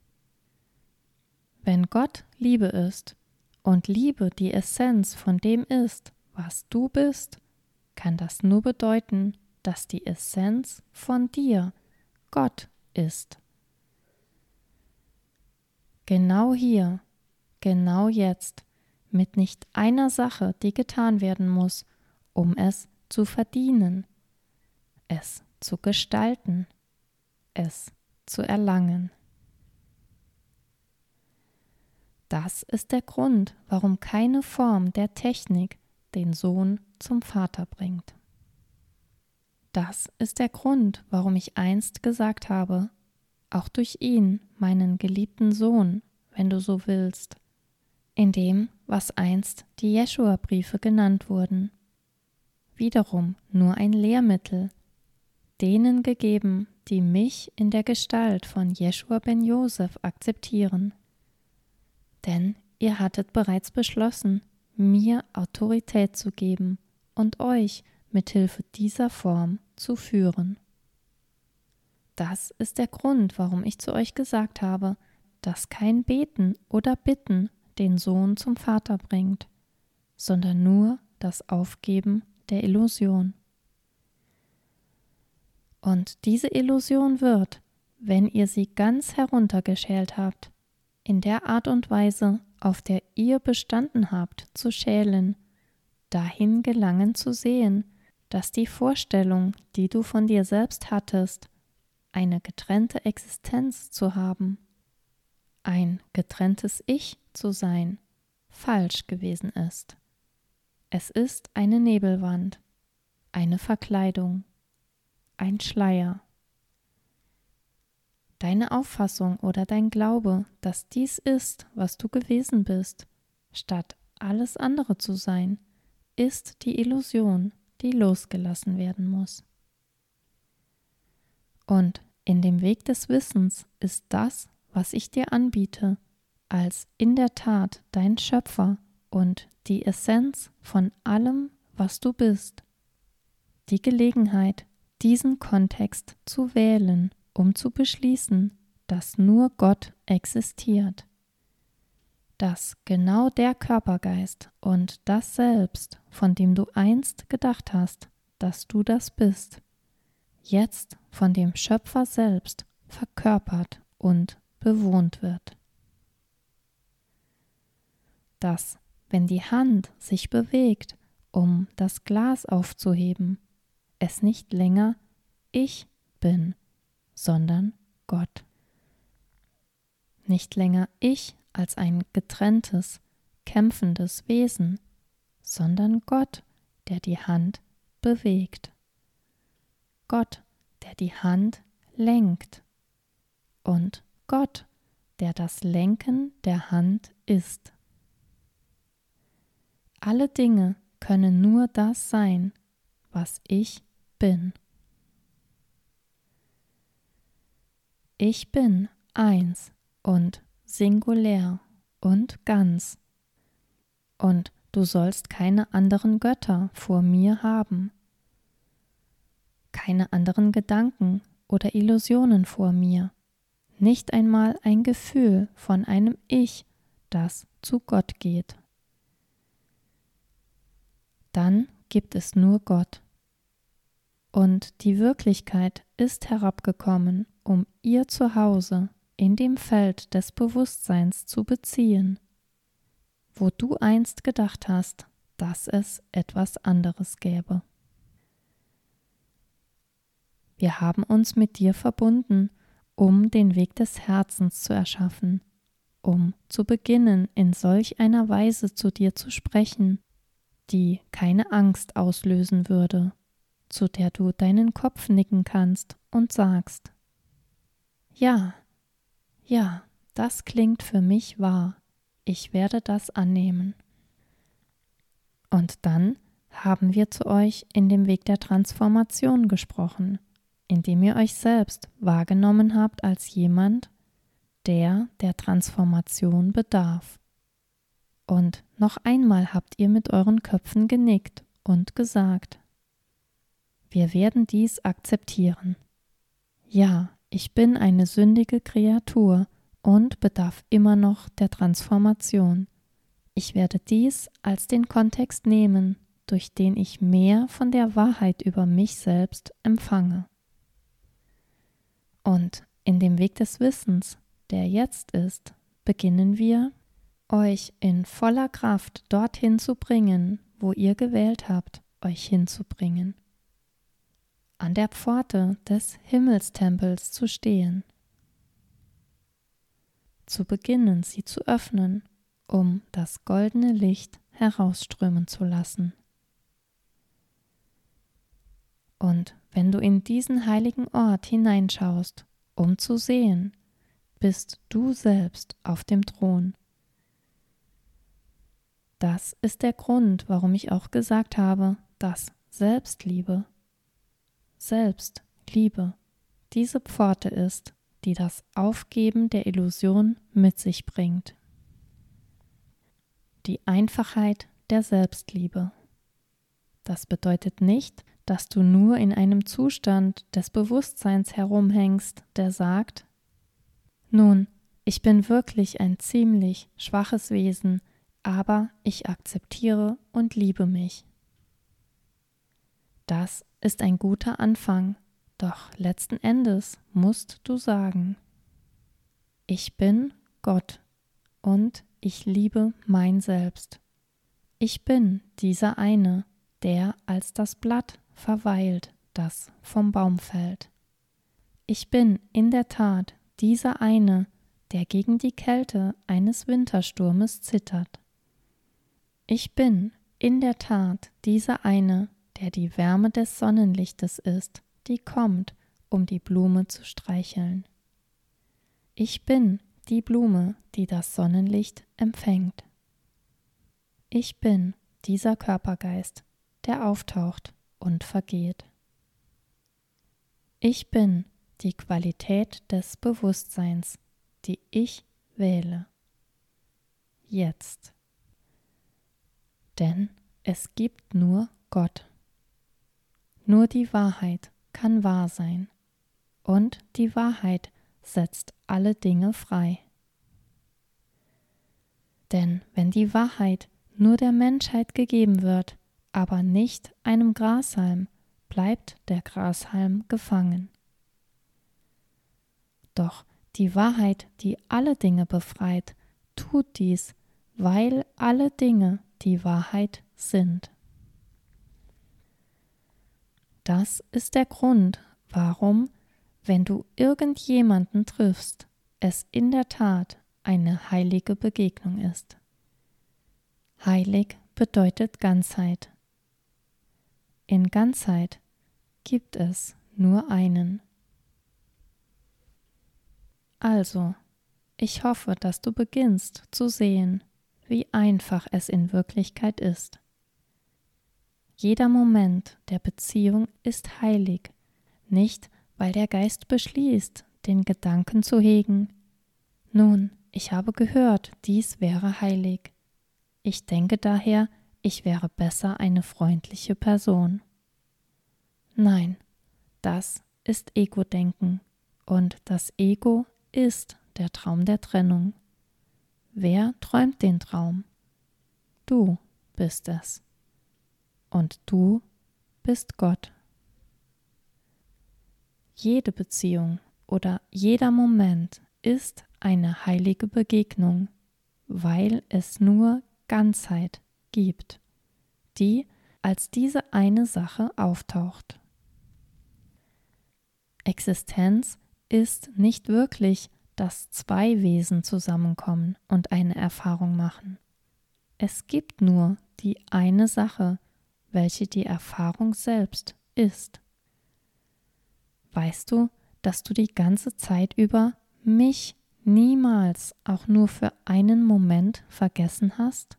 Wenn Gott Liebe ist und Liebe die Essenz von dem ist, was du bist, kann das nur bedeuten, dass die Essenz von dir Gott ist. Genau hier, genau jetzt, mit nicht einer Sache, die getan werden muss, um es zu verdienen, es zu gestalten, es zu erlangen. Das ist der Grund, warum keine Form der Technik den Sohn zum Vater bringt. Das ist der Grund, warum ich einst gesagt habe, auch durch ihn, meinen geliebten Sohn, wenn du so willst, in dem, was einst die Jeschua-Briefe genannt wurden, wiederum nur ein Lehrmittel, denen gegeben, die mich in der Gestalt von Jeschua ben Josef akzeptieren. Denn ihr hattet bereits beschlossen, mir Autorität zu geben und euch mit Hilfe dieser Form zu führen. Das ist der Grund, warum ich zu euch gesagt habe, dass kein Beten oder Bitten den Sohn zum Vater bringt, sondern nur das Aufgeben der Illusion. Und diese Illusion wird, wenn ihr sie ganz heruntergeschält habt, in der Art und Weise, auf der ihr bestanden habt, zu schälen, dahin gelangen zu sehen, dass die Vorstellung, die du von dir selbst hattest, eine getrennte Existenz zu haben, ein getrenntes Ich zu sein, falsch gewesen ist. Es ist eine Nebelwand, eine Verkleidung, ein Schleier. Deine Auffassung oder dein Glaube, dass dies ist, was du gewesen bist, statt alles andere zu sein, ist die Illusion, die losgelassen werden muss. Und in dem Weg des Wissens ist das, was ich dir anbiete, als in der Tat dein Schöpfer und die Essenz von allem, was du bist, die Gelegenheit, diesen Kontext zu wählen, um zu beschließen, dass nur Gott existiert, dass genau der Körpergeist und das Selbst, von dem du einst gedacht hast, dass du das bist, jetzt von dem Schöpfer selbst verkörpert und bewohnt wird. Dass, wenn die Hand sich bewegt, um das Glas aufzuheben, es nicht länger ich bin, sondern Gott. Nicht länger ich als ein getrenntes, kämpfendes Wesen, sondern Gott, der die Hand bewegt. Gott, der die Hand lenkt. Und Gott, der das Lenken der Hand ist. Alle Dinge können nur das sein, was ich bin. Ich bin eins und singulär und ganz. Und du sollst keine anderen Götter vor mir haben. Keine anderen Gedanken oder Illusionen vor mir. Nicht einmal ein Gefühl von einem Ich, das zu Gott geht. Dann gibt es nur Gott. Und die Wirklichkeit ist herabgekommen, um ihr Zuhause in dem Feld des Bewusstseins zu beziehen, wo du einst gedacht hast, dass es etwas anderes gäbe. Wir haben uns mit dir verbunden, um den Weg des Herzens zu erschaffen, um zu beginnen, in solch einer Weise zu dir zu sprechen, die keine Angst auslösen würde, zu der du deinen Kopf nicken kannst und sagst: Ja, ja, das klingt für mich wahr, ich werde das annehmen. Und dann haben wir zu euch in dem Weg der Transformation gesprochen, indem ihr euch selbst wahrgenommen habt als jemand, der der Transformation bedarf. Und noch einmal habt ihr mit euren Köpfen genickt und gesagt: Wir werden dies akzeptieren. Ja, ich bin eine sündige Kreatur und bedarf immer noch der Transformation. Ich werde dies als den Kontext nehmen, durch den ich mehr von der Wahrheit über mich selbst empfange. Und in dem Weg des Wissens, der jetzt ist, beginnen wir, euch in voller Kraft dorthin zu bringen, wo ihr gewählt habt, euch hinzubringen. An der Pforte des Himmelstempels zu stehen. Zu beginnen, sie zu öffnen, um das goldene Licht herausströmen zu lassen. Und wenn du in diesen heiligen Ort hineinschaust, um zu sehen, bist du selbst auf dem Thron. Das ist der Grund, warum ich auch gesagt habe, dass Selbstliebe, Selbstliebe, diese Pforte ist, die das Aufgeben der Illusion mit sich bringt. Die Einfachheit der Selbstliebe. Das bedeutet nicht, dass du nur in einem Zustand des Bewusstseins herumhängst, der sagt: Nun, ich bin wirklich ein ziemlich schwaches Wesen, aber ich akzeptiere und liebe mich. Das ist ein guter Anfang, doch letzten Endes musst du sagen: Ich bin Gott und ich liebe mein Selbst. Ich bin dieser eine, der als das Blatt verweilt, das vom Baum fällt. Ich bin in der Tat dieser eine, der gegen die Kälte eines Wintersturmes zittert. Ich bin in der Tat dieser eine, der die Wärme des Sonnenlichtes ist, die kommt, um die Blume zu streicheln. Ich bin die Blume, die das Sonnenlicht empfängt. Ich bin dieser Körpergeist, der auftaucht und vergeht. Ich bin die Qualität des Bewusstseins, die ich wähle. Jetzt. Denn es gibt nur Gott. Nur die Wahrheit kann wahr sein, und die Wahrheit setzt alle Dinge frei. Denn wenn die Wahrheit nur der Menschheit gegeben wird, aber nicht einem Grashalm, bleibt der Grashalm gefangen. Doch die Wahrheit, die alle Dinge befreit, tut dies, weil alle Dinge die Wahrheit sind. Das ist der Grund, warum, wenn du irgendjemanden triffst, es in der Tat eine heilige Begegnung ist. Heilig bedeutet Ganzheit. In Ganzheit gibt es nur einen. Also, ich hoffe, dass du beginnst zu sehen, wie einfach es in Wirklichkeit ist. Jeder Moment der Beziehung ist heilig, nicht weil der Geist beschließt, den Gedanken zu hegen. Nun, ich habe gehört, dies wäre heilig. Ich denke daher, ich wäre besser eine freundliche Person. Nein, das ist Ego-Denken, und das Ego ist der Traum der Trennung. Wer träumt den Traum? Du bist es. Und du bist Gott. Jede Beziehung oder jeder Moment ist eine heilige Begegnung, weil es nur Ganzheit gibt, die als diese eine Sache auftaucht. Existenz ist nicht wirklich, dass zwei Wesen zusammenkommen und eine Erfahrung machen. Es gibt nur die eine Sache, welche die Erfahrung selbst ist. Weißt du, dass du die ganze Zeit über mich niemals auch nur für einen Moment vergessen hast?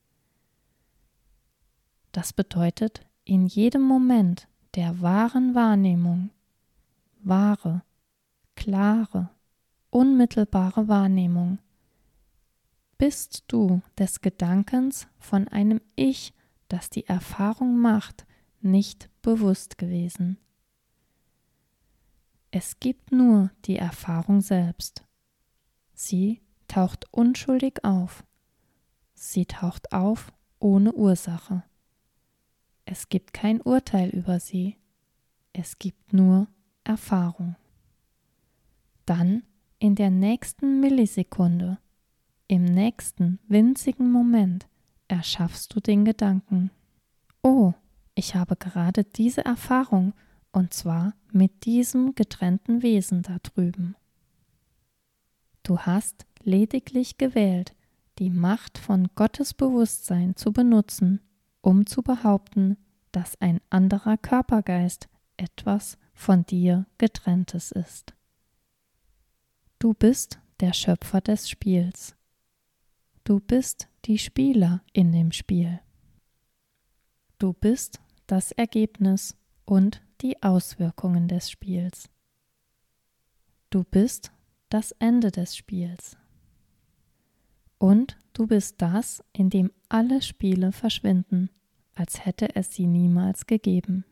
Das bedeutet, in jedem Moment der wahren Wahrnehmung, wahre, klare, unmittelbare Wahrnehmung, bist du des Gedankens von einem Ich, das die Erfahrung macht, nicht bewusst gewesen. Es gibt nur die Erfahrung selbst. Sie taucht unschuldig auf. Sie taucht auf ohne Ursache. Es gibt kein Urteil über sie. Es gibt nur Erfahrung. Dann, in der nächsten Millisekunde, im nächsten winzigen Moment, erschaffst du den Gedanken: Oh, ich habe gerade diese Erfahrung, und zwar mit diesem getrennten Wesen da drüben. Du hast lediglich gewählt, die Macht von Gottes Bewusstsein zu benutzen, um zu behaupten, dass ein anderer Körpergeist etwas von dir Getrenntes ist. Du bist der Schöpfer des Spiels. Du bist die Spieler in dem Spiel. Du bist das Ergebnis und die Auswirkungen des Spiels. Du bist das Ende des Spiels. Und du bist das, in dem alle Spiele verschwinden, als hätte es sie niemals gegeben.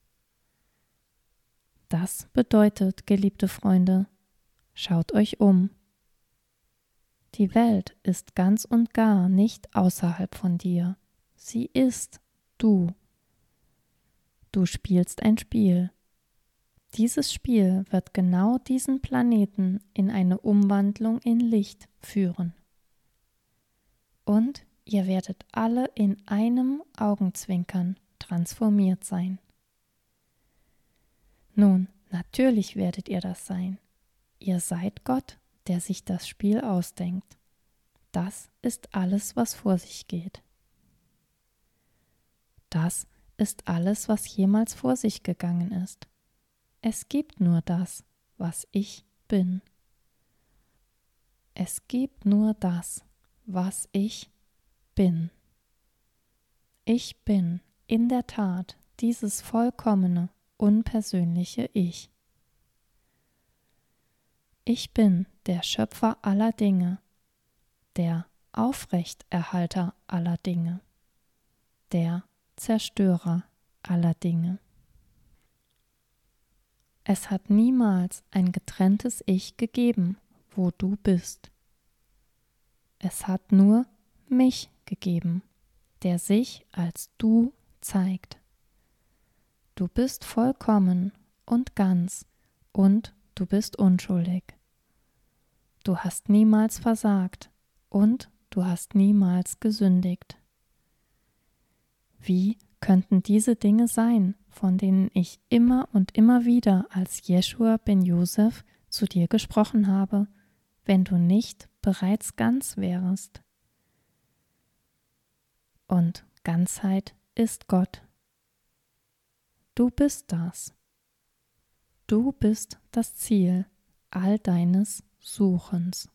Das bedeutet, geliebte Freunde, schaut euch um. Die Welt ist ganz und gar nicht außerhalb von dir. Sie ist du. Du spielst ein Spiel. Dieses Spiel wird genau diesen Planeten in eine Umwandlung in Licht führen. Und Ihr werdet alle in einem Augenzwinkern transformiert sein. Nun, natürlich werdet ihr das sein. Ihr seid Gott, der sich das Spiel ausdenkt. Das ist alles, was vor sich geht. Das ist alles, was jemals vor sich gegangen ist. Es gibt nur das, was ich bin. Es gibt nur das, was ich bin. Ich bin in der Tat dieses vollkommene, unpersönliche Ich. Ich bin der Schöpfer aller Dinge, der Aufrechterhalter aller Dinge, der Zerstörer aller Dinge. Es hat niemals ein getrenntes Ich gegeben, wo du bist. Es hat nur mich gegeben, der sich als du zeigt. Du bist vollkommen und ganz und du bist unschuldig. Du hast niemals versagt und du hast niemals gesündigt. Wie könnten diese Dinge sein, von denen ich immer und immer wieder als Jeschua ben Josef zu dir gesprochen habe, wenn du nicht bereits ganz wärest? Und Ganzheit ist Gott. Du bist das. Du bist das Ziel all deines Suchens.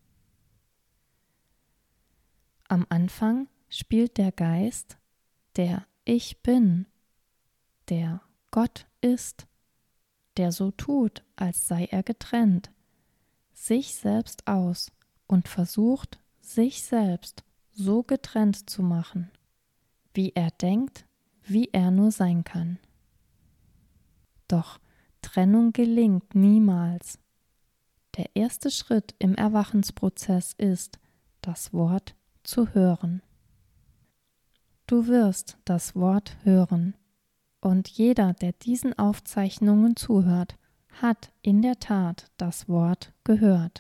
Am Anfang spielt der Geist, der Ich Bin, der Gott ist, der so tut, als sei er getrennt, sich selbst aus und versucht, sich selbst so getrennt zu machen, wie er denkt, wie er nur sein kann. Doch Trennung gelingt niemals. Der erste Schritt im Erwachensprozess ist, das Wort zu hören. Du wirst das Wort hören, und jeder, der diesen Aufzeichnungen zuhört, hat in der Tat das Wort gehört.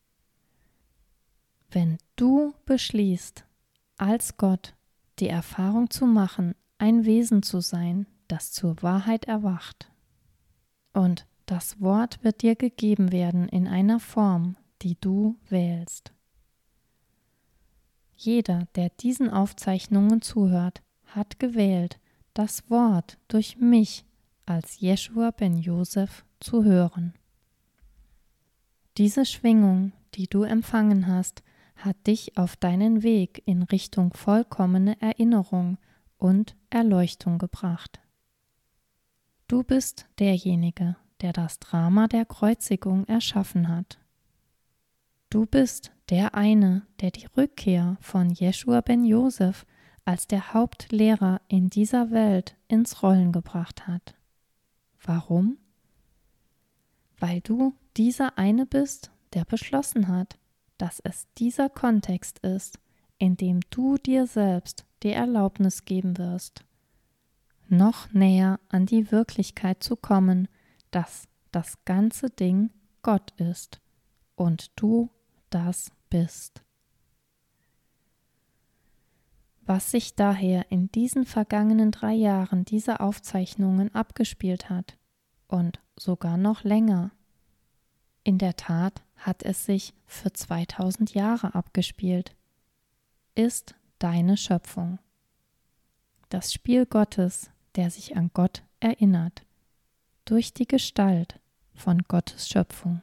Wenn du beschließt, als Gott die Erfahrung zu machen, ein Wesen zu sein, das zur Wahrheit erwacht, und das Wort wird dir gegeben werden in einer Form, die du wählst. Jeder, der diesen Aufzeichnungen zuhört, hat gewählt, das Wort durch mich als Jeschua ben Josef zu hören. Diese Schwingung, die du empfangen hast, hat dich auf deinen Weg in Richtung vollkommene Erinnerung und Erleuchtung gebracht. Du bist derjenige, der das Drama der Kreuzigung erschaffen hat. Du bist der eine, der die Rückkehr von Jeschua ben Josef als der Hauptlehrer in dieser Welt ins Rollen gebracht hat. Warum? Weil du dieser eine bist, der beschlossen hat, dass es dieser Kontext ist, in dem du dir selbst die Erlaubnis geben wirst, noch näher an die Wirklichkeit zu kommen, dass das ganze Ding Gott ist und du das bist. Was sich daher in diesen vergangenen drei Jahren dieser Aufzeichnungen abgespielt hat und sogar noch länger, in der Tat hat es sich für zweitausend Jahre abgespielt, ist deine Schöpfung. Das Spiel Gottes, der sich an Gott erinnert, durch die Gestalt von Gottes Schöpfung.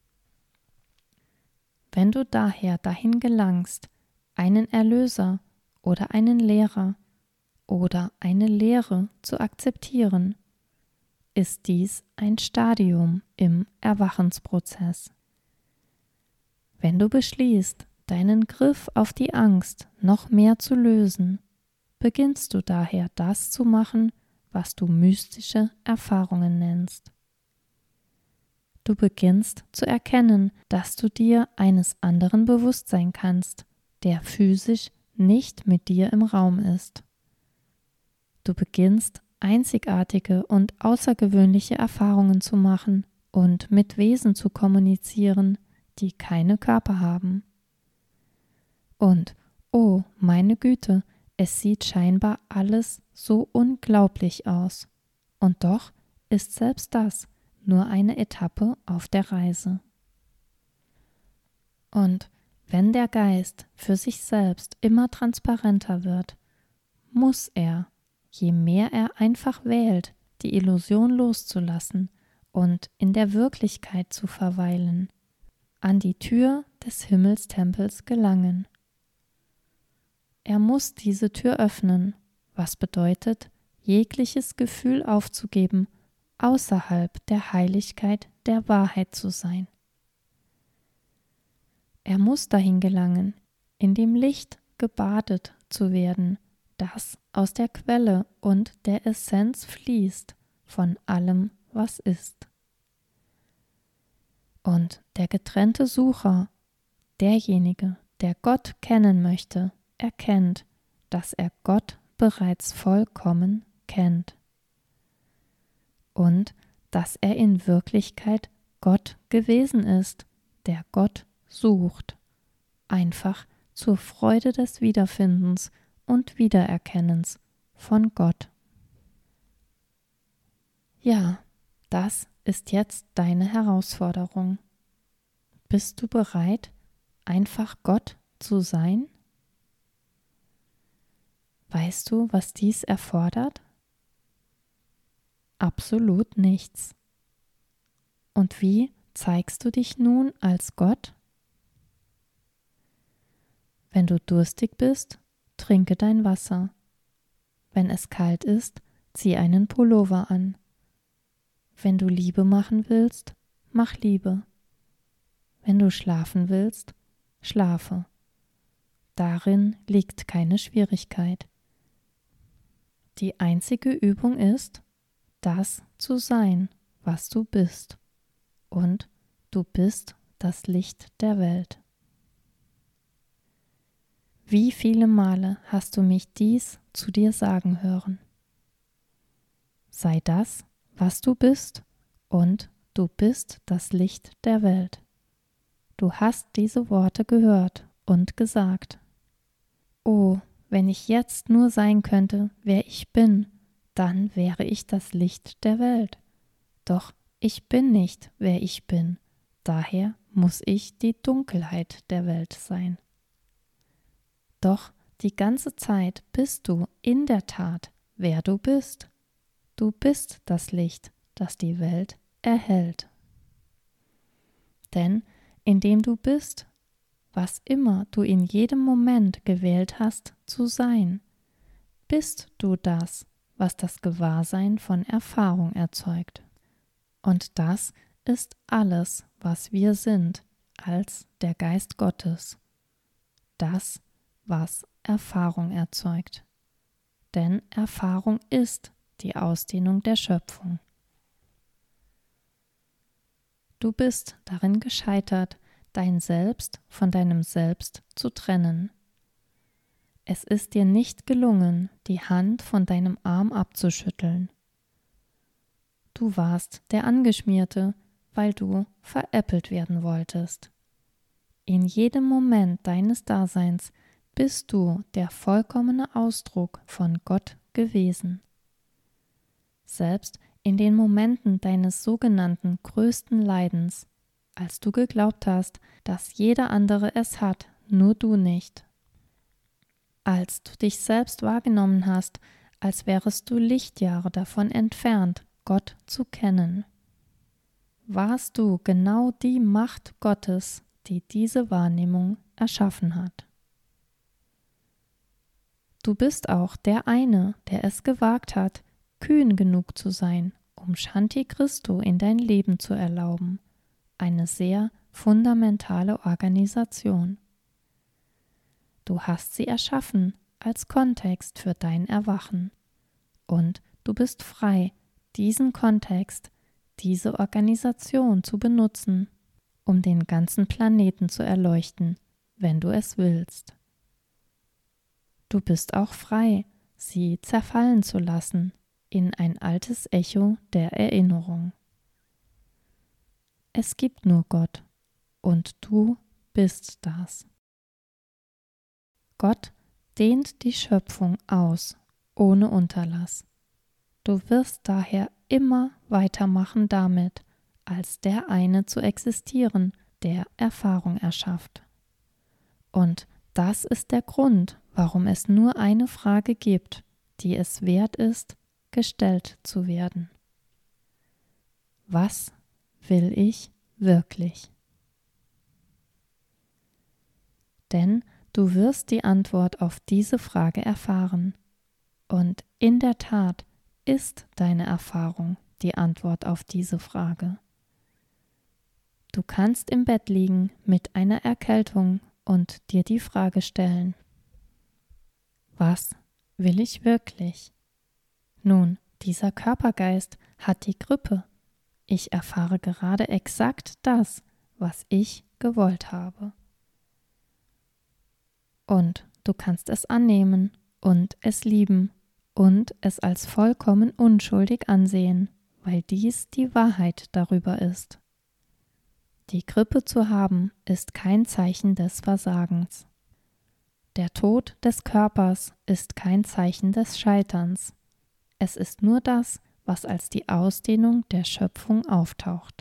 Wenn du daher dahin gelangst, einen Erlöser oder einen Lehrer oder eine Lehre zu akzeptieren, ist dies ein Stadium im Erwachensprozess. Wenn du beschließt, deinen Griff auf die Angst noch mehr zu lösen, beginnst du daher das zu machen, was du mystische Erfahrungen nennst. Du beginnst zu erkennen, dass du dir eines anderen bewusst sein kannst, der physisch nicht mit dir im Raum ist. Du beginnst einzigartige und außergewöhnliche Erfahrungen zu machen und mit Wesen zu kommunizieren, die keine Körper haben. Und Oh, meine Güte, es sieht scheinbar alles so unglaublich aus. Und doch ist selbst das nur eine Etappe auf der Reise. Und wenn der Geist für sich selbst immer transparenter wird, muss er, je mehr er einfach wählt, die Illusion loszulassen und in der Wirklichkeit zu verweilen, an die Tür des Himmelstempels gelangen. Er muss diese Tür öffnen, was bedeutet, jegliches Gefühl aufzugeben, außerhalb der Heiligkeit der Wahrheit zu sein. Er muss dahin gelangen, in dem Licht gebadet zu werden, das aus der Quelle und der Essenz fließt von allem, was ist. Und der getrennte Sucher, derjenige, der Gott kennen möchte, erkennt, dass er Gott bereits vollkommen kennt und dass er in Wirklichkeit Gott gewesen ist, der Gott sucht, einfach zur Freude des Wiederfindens und Wiedererkennens von Gott. Ja, das ist jetzt deine Herausforderung. Bist du bereit, einfach Gott zu sein? Weißt du, was dies erfordert? Absolut nichts. Und wie zeigst du dich nun als Gott? Wenn du durstig bist, trinke dein Wasser. Wenn es kalt ist, zieh einen Pullover an. Wenn du Liebe machen willst, mach Liebe. Wenn du schlafen willst, schlafe. Darin liegt keine Schwierigkeit. Die einzige Übung ist, das zu sein, was du bist. Und du bist das Licht der Welt. Wie viele Male hast du mich dies zu dir sagen hören? Sei das, was du bist, und du bist das Licht der Welt. Du hast diese Worte gehört und gesagt. Oh, wenn ich jetzt nur sein könnte, wer ich bin, dann wäre ich das Licht der Welt. Doch ich bin nicht, wer ich bin, daher muss ich die Dunkelheit der Welt sein. Doch die ganze Zeit bist du in der Tat, wer du bist. Du bist das Licht, das die Welt erhellt. Denn indem du bist, was immer du in jedem Moment gewählt hast zu sein, bist du das, was das Gewahrsein von Erfahrung erzeugt. Und das ist alles, was wir sind, als der Geist Gottes. Das, was Erfahrung erzeugt. Denn Erfahrung ist die Ausdehnung der Schöpfung. Du bist darin gescheitert, dein Selbst von deinem Selbst zu trennen. Es ist dir nicht gelungen, die Hand von deinem Arm abzuschütteln. Du warst der Angeschmierte, weil du veräppelt werden wolltest. In jedem Moment deines Daseins bist du der vollkommene Ausdruck von Gott gewesen. Selbst in den Momenten deines sogenannten größten Leidens, als du geglaubt hast, dass jeder andere es hat, nur du nicht. Als du dich selbst wahrgenommen hast, als wärest du Lichtjahre davon entfernt, Gott zu kennen. Warst du genau die Macht Gottes, die diese Wahrnehmung erschaffen hat. Du bist auch der eine, der es gewagt hat, kühn genug zu sein, um Shanti Christo in dein Leben zu erlauben, eine sehr fundamentale Organisation. Du hast sie erschaffen als Kontext für dein Erwachen und du bist frei, diesen Kontext, diese Organisation zu benutzen, um den ganzen Planeten zu erleuchten, wenn du es willst. Du bist auch frei, sie zerfallen zu lassen in ein altes Echo der Erinnerung. Es gibt nur Gott und du bist das. Gott dehnt die Schöpfung aus, ohne Unterlass. Du wirst daher immer weitermachen damit, als der eine zu existieren, der Erfahrung erschafft. Und das ist der Grund, warum es nur eine Frage gibt, die es wert ist, gestellt zu werden. Was will ich wirklich? Denn du wirst die Antwort auf diese Frage erfahren. Und in der Tat ist deine Erfahrung die Antwort auf diese Frage. Du kannst im Bett liegen mit einer Erkältung und dir die Frage stellen: Was will ich wirklich? Nun, dieser Körpergeist hat die Grippe. Ich erfahre gerade exakt das, was ich gewollt habe. Und du kannst es annehmen und es lieben und es als vollkommen unschuldig ansehen, weil dies die Wahrheit darüber ist. Die Grippe zu haben, ist kein Zeichen des Versagens. Der Tod des Körpers ist kein Zeichen des Scheiterns. Es ist nur das, was als die Ausdehnung der Schöpfung auftaucht.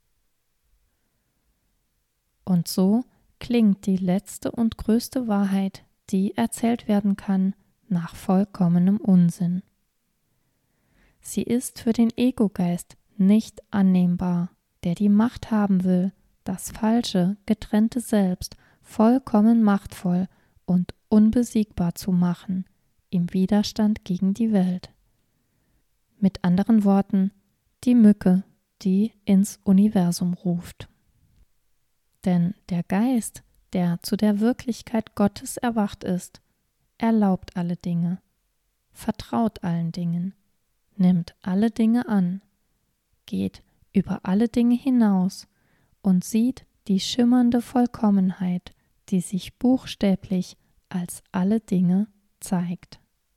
Und so klingt die letzte und größte Wahrheit, die erzählt werden kann, nach vollkommenem Unsinn. Sie ist für den Ego-Geist nicht annehmbar, der die Macht haben will, das falsche, getrennte Selbst vollkommen machtvoll und unbesiegbar zu machen, im Widerstand gegen die Welt. Mit anderen Worten, die Mücke, die ins Universum ruft. Denn der Geist, der zu der Wirklichkeit Gottes erwacht ist, erlaubt alle Dinge, vertraut allen Dingen, nimmt alle Dinge an, geht über alle Dinge hinaus und sieht die schimmernde Vollkommenheit, die sich buchstäblich als alle Dinge zeigt.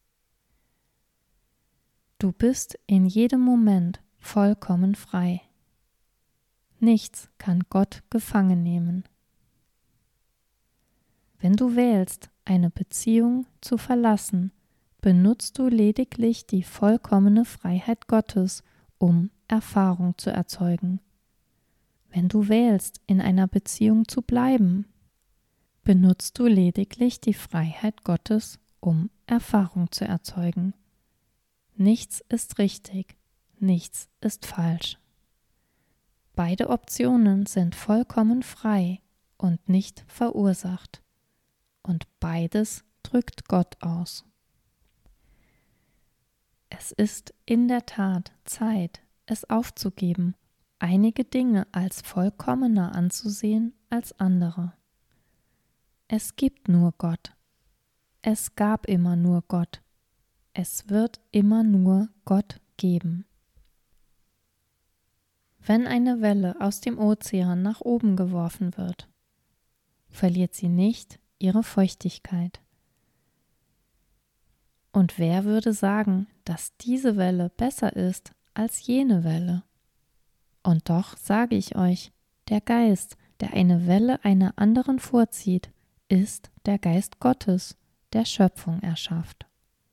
Du bist in jedem Moment vollkommen frei. Nichts kann Gott gefangen nehmen. Wenn du wählst, eine Beziehung zu verlassen, benutzt du lediglich die vollkommene Freiheit Gottes, um Erfahrung zu erzeugen. Wenn du wählst, in einer Beziehung zu bleiben, benutzt du lediglich die Freiheit Gottes, um Erfahrung zu erzeugen. Nichts ist richtig, nichts ist falsch. Beide Optionen sind vollkommen frei und nicht verursacht. Und beides drückt Gott aus. Es ist in der Tat Zeit, es aufzugeben, einige Dinge als vollkommener anzusehen als andere. Es gibt nur Gott. Es gab immer nur Gott. Es wird immer nur Gott geben. Wenn eine Welle aus dem Ozean nach oben geworfen wird, verliert sie nicht ihre Feuchtigkeit. Und wer würde sagen, dass diese Welle besser ist als jene Welle? Und doch sage ich euch, der Geist, der eine Welle einer anderen vorzieht, ist der Geist Gottes, der Schöpfung erschafft.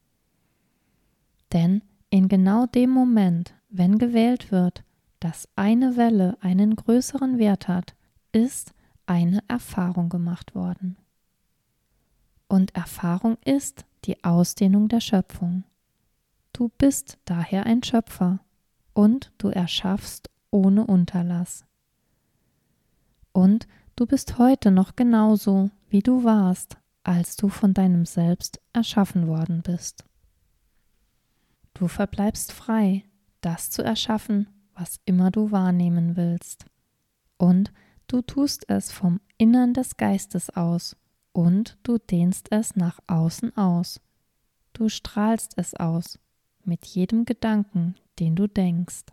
Denn in genau dem Moment, wenn gewählt wird, dass eine Welle einen größeren Wert hat, ist eine Erfahrung gemacht worden. Und Erfahrung ist die Ausdehnung der Schöpfung. Du bist daher ein Schöpfer und du erschaffst ohne Unterlass. Und du bist heute noch genauso, wie du warst, als du von deinem Selbst erschaffen worden bist. Du verbleibst frei, das zu erschaffen, was immer du wahrnehmen willst. Und du tust es vom Innern des Geistes aus und du dehnst es nach außen aus. Du strahlst es aus, mit jedem Gedanken, den du denkst.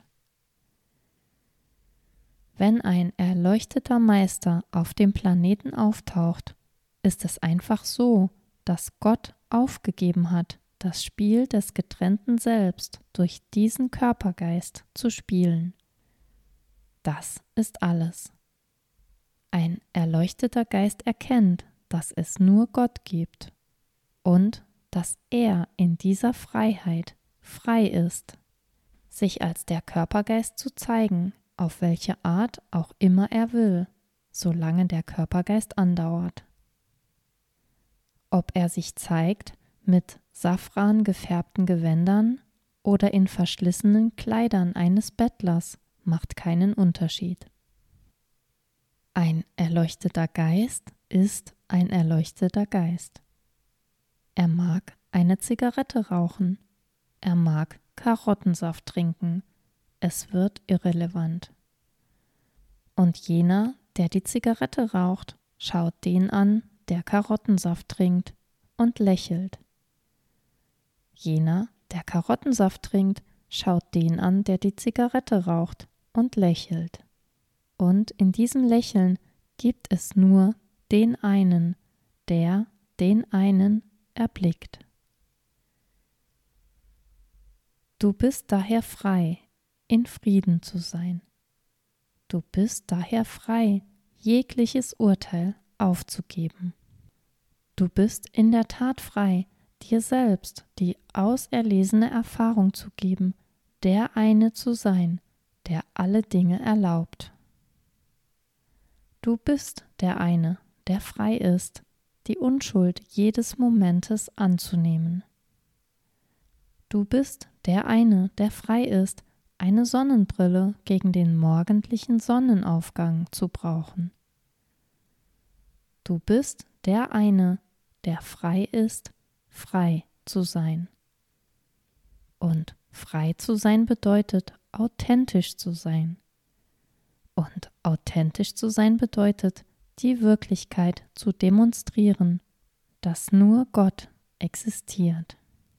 Wenn ein erleuchteter Meister auf dem Planeten auftaucht, ist es einfach so, dass Gott aufgegeben hat, das Spiel des getrennten Selbst durch diesen Körpergeist zu spielen. Das ist alles. Ein erleuchteter Geist erkennt, dass es nur Gott gibt und dass er in dieser Freiheit frei ist, sich als der Körpergeist zu zeigen, auf welche Art auch immer er will, solange der Körpergeist andauert. Ob er sich zeigt mit safran gefärbten Gewändern oder in verschlissenen Kleidern eines Bettlers, macht keinen Unterschied. Ein erleuchteter Geist ist ein erleuchteter Geist. Er mag eine Zigarette rauchen, er mag Karottensaft trinken, es wird irrelevant. Und jener, der die Zigarette raucht, schaut den an, der Karottensaft trinkt, und lächelt. Jener, der Karottensaft trinkt, schaut den an, der die Zigarette raucht, und lächelt. Und in diesem Lächeln gibt es nur den einen, der den einen erblickt. Du bist daher frei, in Frieden zu sein. Du bist daher frei, jegliches Urteil aufzugeben. Du bist in der Tat frei, dir selbst die auserlesene Erfahrung zu geben, der eine zu sein, der alle Dinge erlaubt. Du bist der eine, der frei ist, die Unschuld jedes Momentes anzunehmen. Du bist der eine, der frei ist, eine Sonnenbrille gegen den morgendlichen Sonnenaufgang zu brauchen. Du bist der eine, der frei ist, frei zu sein. Und frei zu sein bedeutet, authentisch zu sein. Und authentisch zu sein bedeutet, die Wirklichkeit zu demonstrieren, dass nur Gott existiert.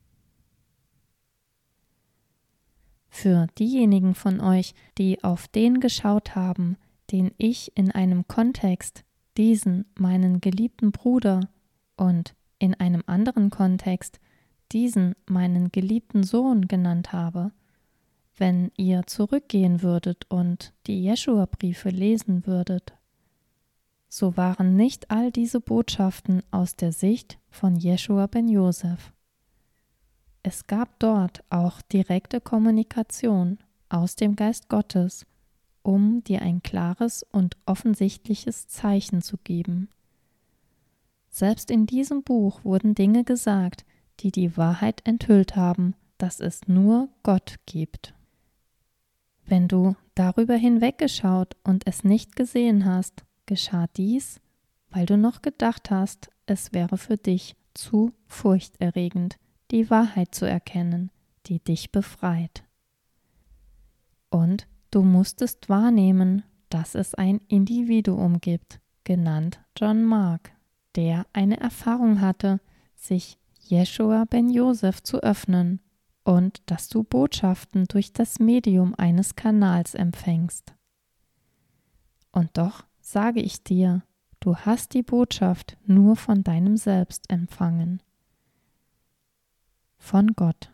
Für diejenigen von euch, die auf den geschaut haben, den ich in einem Kontext, diesen meinen geliebten Bruder, und in einem anderen Kontext, diesen meinen geliebten Sohn genannt habe, wenn ihr zurückgehen würdet und die Jeschua-Briefe lesen würdet, so waren nicht all diese Botschaften aus der Sicht von Jeschua ben Josef. Es gab dort auch direkte Kommunikation aus dem Geist Gottes, um dir ein klares und offensichtliches Zeichen zu geben. Selbst in diesem Buch wurden Dinge gesagt, die die Wahrheit enthüllt haben, dass es nur Gott gibt. Wenn du darüber hinweggeschaut und es nicht gesehen hast, geschah dies, weil du noch gedacht hast, es wäre für dich zu furchterregend, die Wahrheit zu erkennen, die dich befreit. Und du musstest wahrnehmen, dass es ein Individuum gibt, genannt John Mark, der eine Erfahrung hatte, sich Jeschua ben Josef zu öffnen und dass du Botschaften durch das Medium eines Kanals empfängst. Und doch sage ich dir, du hast die Botschaft nur von deinem Selbst empfangen. Von Gott.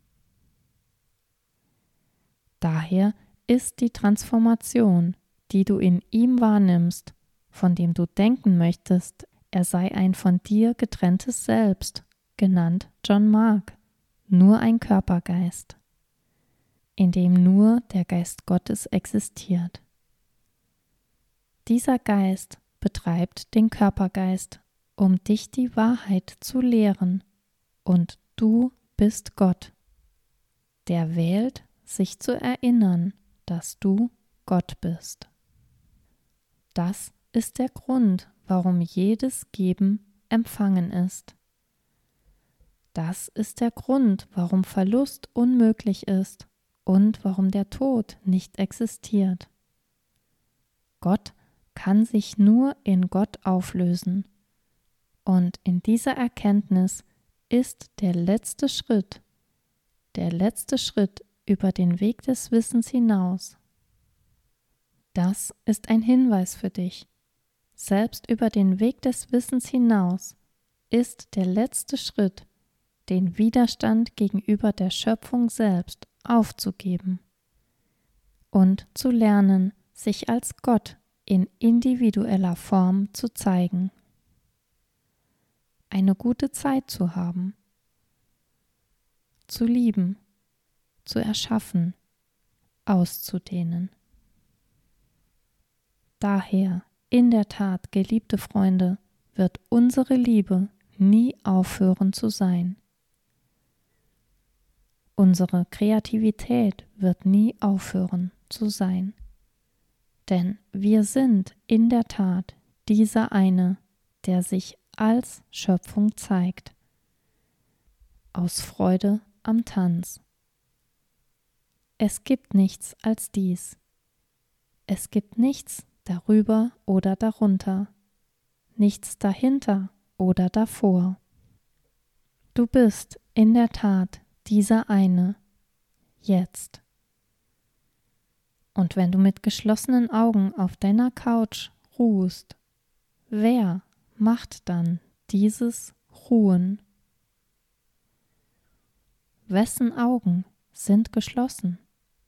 Daher ist die Transformation, die du in ihm wahrnimmst, von dem du denken möchtest, er sei ein von dir getrenntes Selbst, genannt John Mark, nur ein Körpergeist, in dem nur der Geist Gottes existiert. Dieser Geist betreibt den Körpergeist, um dich die Wahrheit zu lehren, und du bist Gott, der wählt, sich zu erinnern, dass du Gott bist. Das ist der Grund, warum jedes Geben empfangen ist. Das ist der Grund, warum Verlust unmöglich ist und warum der Tod nicht existiert. Gott kann sich nur in Gott auflösen, und in dieser Erkenntnis ist der letzte Schritt, der letzte Schritt über den Weg des Wissens hinaus. Das ist ein Hinweis für dich. Selbst über den Weg des Wissens hinaus ist der letzte Schritt, den Widerstand gegenüber der Schöpfung selbst aufzugeben und zu lernen, sich als Gott in individueller Form zu zeigen. eine gute Zeit zu haben, zu lieben, zu erschaffen, auszudehnen. Daher, in der Tat, geliebte Freunde, wird unsere Liebe nie aufhören zu sein. Unsere Kreativität wird nie aufhören zu sein. Denn wir sind in der Tat dieser eine, der sich als Schöpfung zeigt, aus Freude am Tanz. Es gibt nichts als dies. Es gibt nichts darüber oder darunter, nichts dahinter oder davor. Du bist in der Tat dieser eine, jetzt. Und wenn du mit geschlossenen Augen auf deiner Couch ruhst, wer macht dann dieses Ruhen? Wessen Augen sind geschlossen?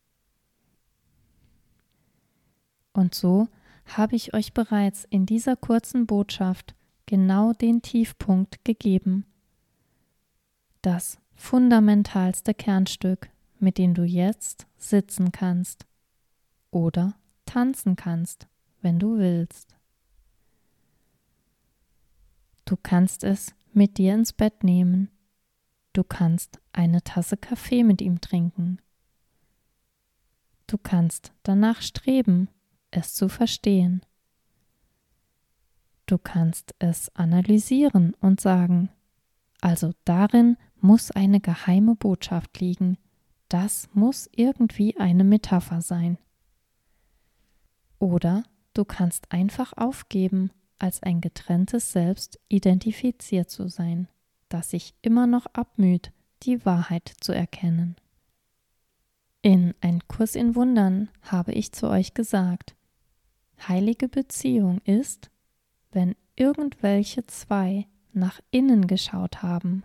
Und so habe ich euch bereits in dieser kurzen Botschaft genau den Tiefpunkt gegeben, das fundamentalste Kernstück, mit dem du jetzt sitzen kannst oder tanzen kannst, wenn du willst. Du kannst es mit dir ins Bett nehmen. Du kannst eine Tasse Kaffee mit ihm trinken. Du kannst danach streben, es zu verstehen. Du kannst es analysieren und sagen, also darin muss eine geheime Botschaft liegen, das muss irgendwie eine Metapher sein. Oder du kannst einfach aufgeben, als ein getrenntes Selbst identifiziert zu sein, das sich immer noch abmüht, die Wahrheit zu erkennen. In Ein Kurs in Wundern habe ich zu euch gesagt, heilige Beziehung ist, wenn irgendwelche zwei nach innen geschaut haben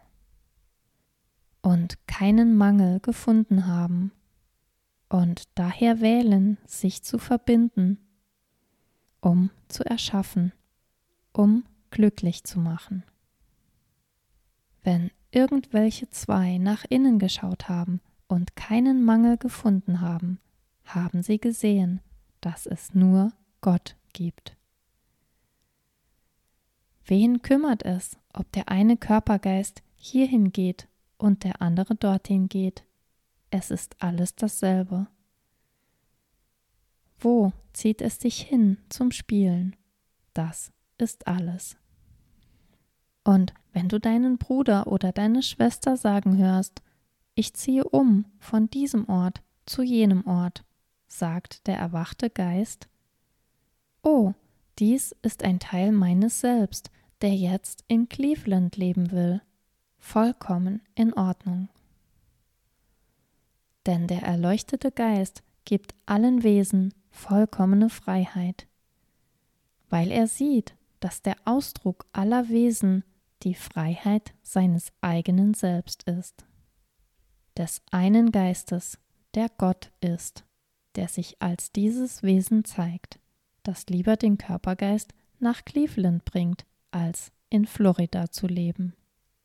und keinen Mangel gefunden haben und daher wählen, sich zu verbinden, um zu erschaffen, um glücklich zu machen. Wenn irgendwelche zwei nach innen geschaut haben und keinen Mangel gefunden haben, haben sie gesehen, dass es nur Gott gibt. Wen kümmert es, ob der eine Körpergeist hierhin geht und der andere dorthin geht? Es ist alles dasselbe. Wo zieht es dich hin zum Spielen? Das ist alles. Und wenn du deinen Bruder oder deine Schwester sagen hörst, ich ziehe um von diesem Ort zu jenem Ort, sagt der erwachte Geist, oh, dies ist ein Teil meines Selbst, der jetzt in Cleveland leben will. Vollkommen in Ordnung. Denn der erleuchtete Geist gibt allen Wesen vollkommene Freiheit, weil er sieht, dass der Ausdruck aller Wesen die Freiheit seines eigenen Selbst ist. Des einen Geistes, der Gott ist, der sich als dieses Wesen zeigt, das lieber den Körpergeist nach Cleveland bringt, als in Florida zu leben.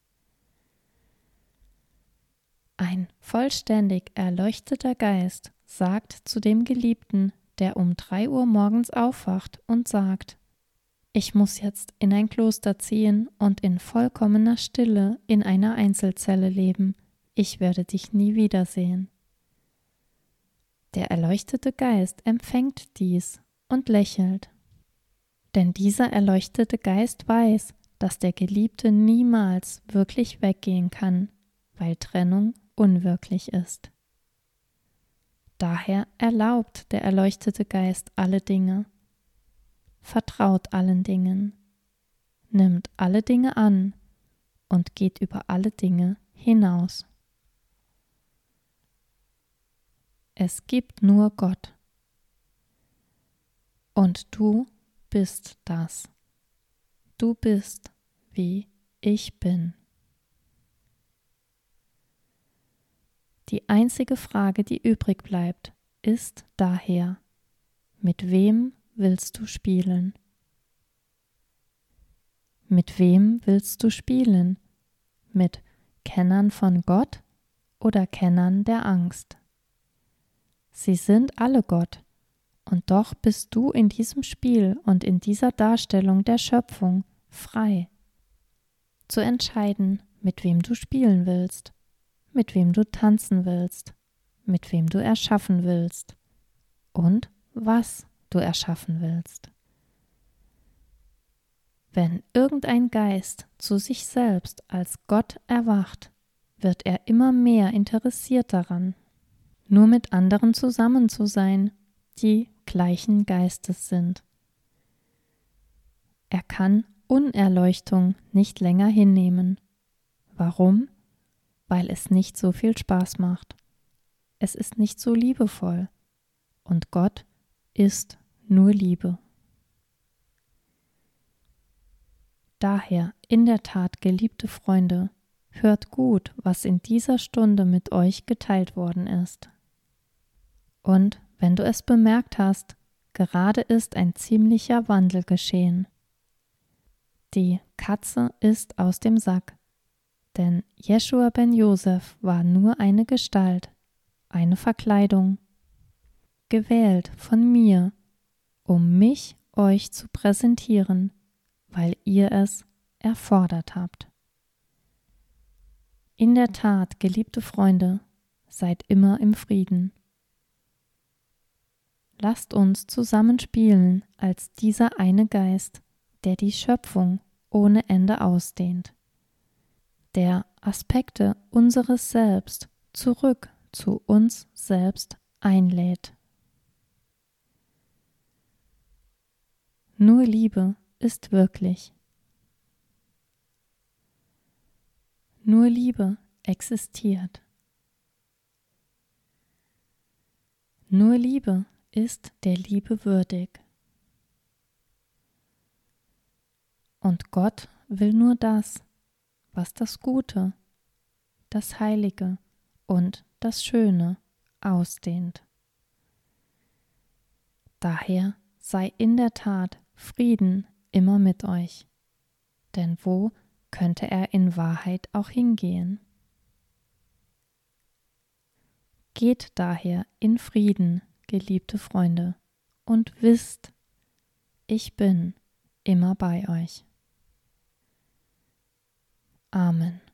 Ein vollständig erleuchteter Geist sagt zu dem Geliebten, der um drei Uhr morgens aufwacht und sagt, ich muss jetzt in ein Kloster ziehen und in vollkommener Stille in einer Einzelzelle leben, ich werde dich nie wiedersehen. Der erleuchtete Geist empfängt dies und lächelt. Denn dieser erleuchtete Geist weiß, dass der Geliebte niemals wirklich weggehen kann, weil Trennung unwirklich ist. Daher erlaubt der erleuchtete Geist alle Dinge, vertraut allen Dingen, nimmt alle Dinge an und geht über alle Dinge hinaus. Es gibt nur Gott. Und du bist das. Du bist, wie ich bin. Die einzige Frage, die übrig bleibt, ist daher, mit wem willst du spielen? Mit wem willst du spielen? Mit Kennern von Gott oder Kennern der Angst? Sie sind alle Gott, und doch bist du in diesem Spiel und in dieser Darstellung der Schöpfung frei, zu entscheiden, mit wem du spielen willst, mit wem du tanzen willst, mit wem du erschaffen willst und was du erschaffen willst. Wenn irgendein Geist zu sich selbst als Gott erwacht, wird er immer mehr interessiert daran, nur mit anderen zusammen zu sein, die gleichen Geistes sind. Er kann Unerleuchtung nicht länger hinnehmen. Warum? Weil es nicht so viel Spaß macht. Es ist nicht so liebevoll. Und Gott ist nur Liebe. Daher, in der Tat, geliebte Freunde, hört gut, was in dieser Stunde mit euch geteilt worden ist. Und wenn du es bemerkt hast, gerade ist ein ziemlicher Wandel geschehen. Die Katze ist aus dem Sack, denn Jeschua ben Josef war nur eine Gestalt, eine Verkleidung, gewählt von mir, um mich euch zu präsentieren, weil ihr es erfordert habt. In der Tat, geliebte Freunde, seid immer im Frieden. Lasst uns zusammen spielen als dieser eine Geist, der die Schöpfung ohne Ende ausdehnt, der Aspekte unseres Selbst zurück zu uns selbst einlädt. Nur Liebe ist wirklich. Nur Liebe existiert. Nur Liebe ist der Liebe würdig. Und Gott will nur das, was das Gute, das Heilige und das Schöne ausdehnt. Daher sei in der Tat Frieden immer mit euch, denn wo könnte er in Wahrheit auch hingehen? Geht daher in Frieden, geliebte Freunde, und wisst, ich bin immer bei euch. Amen.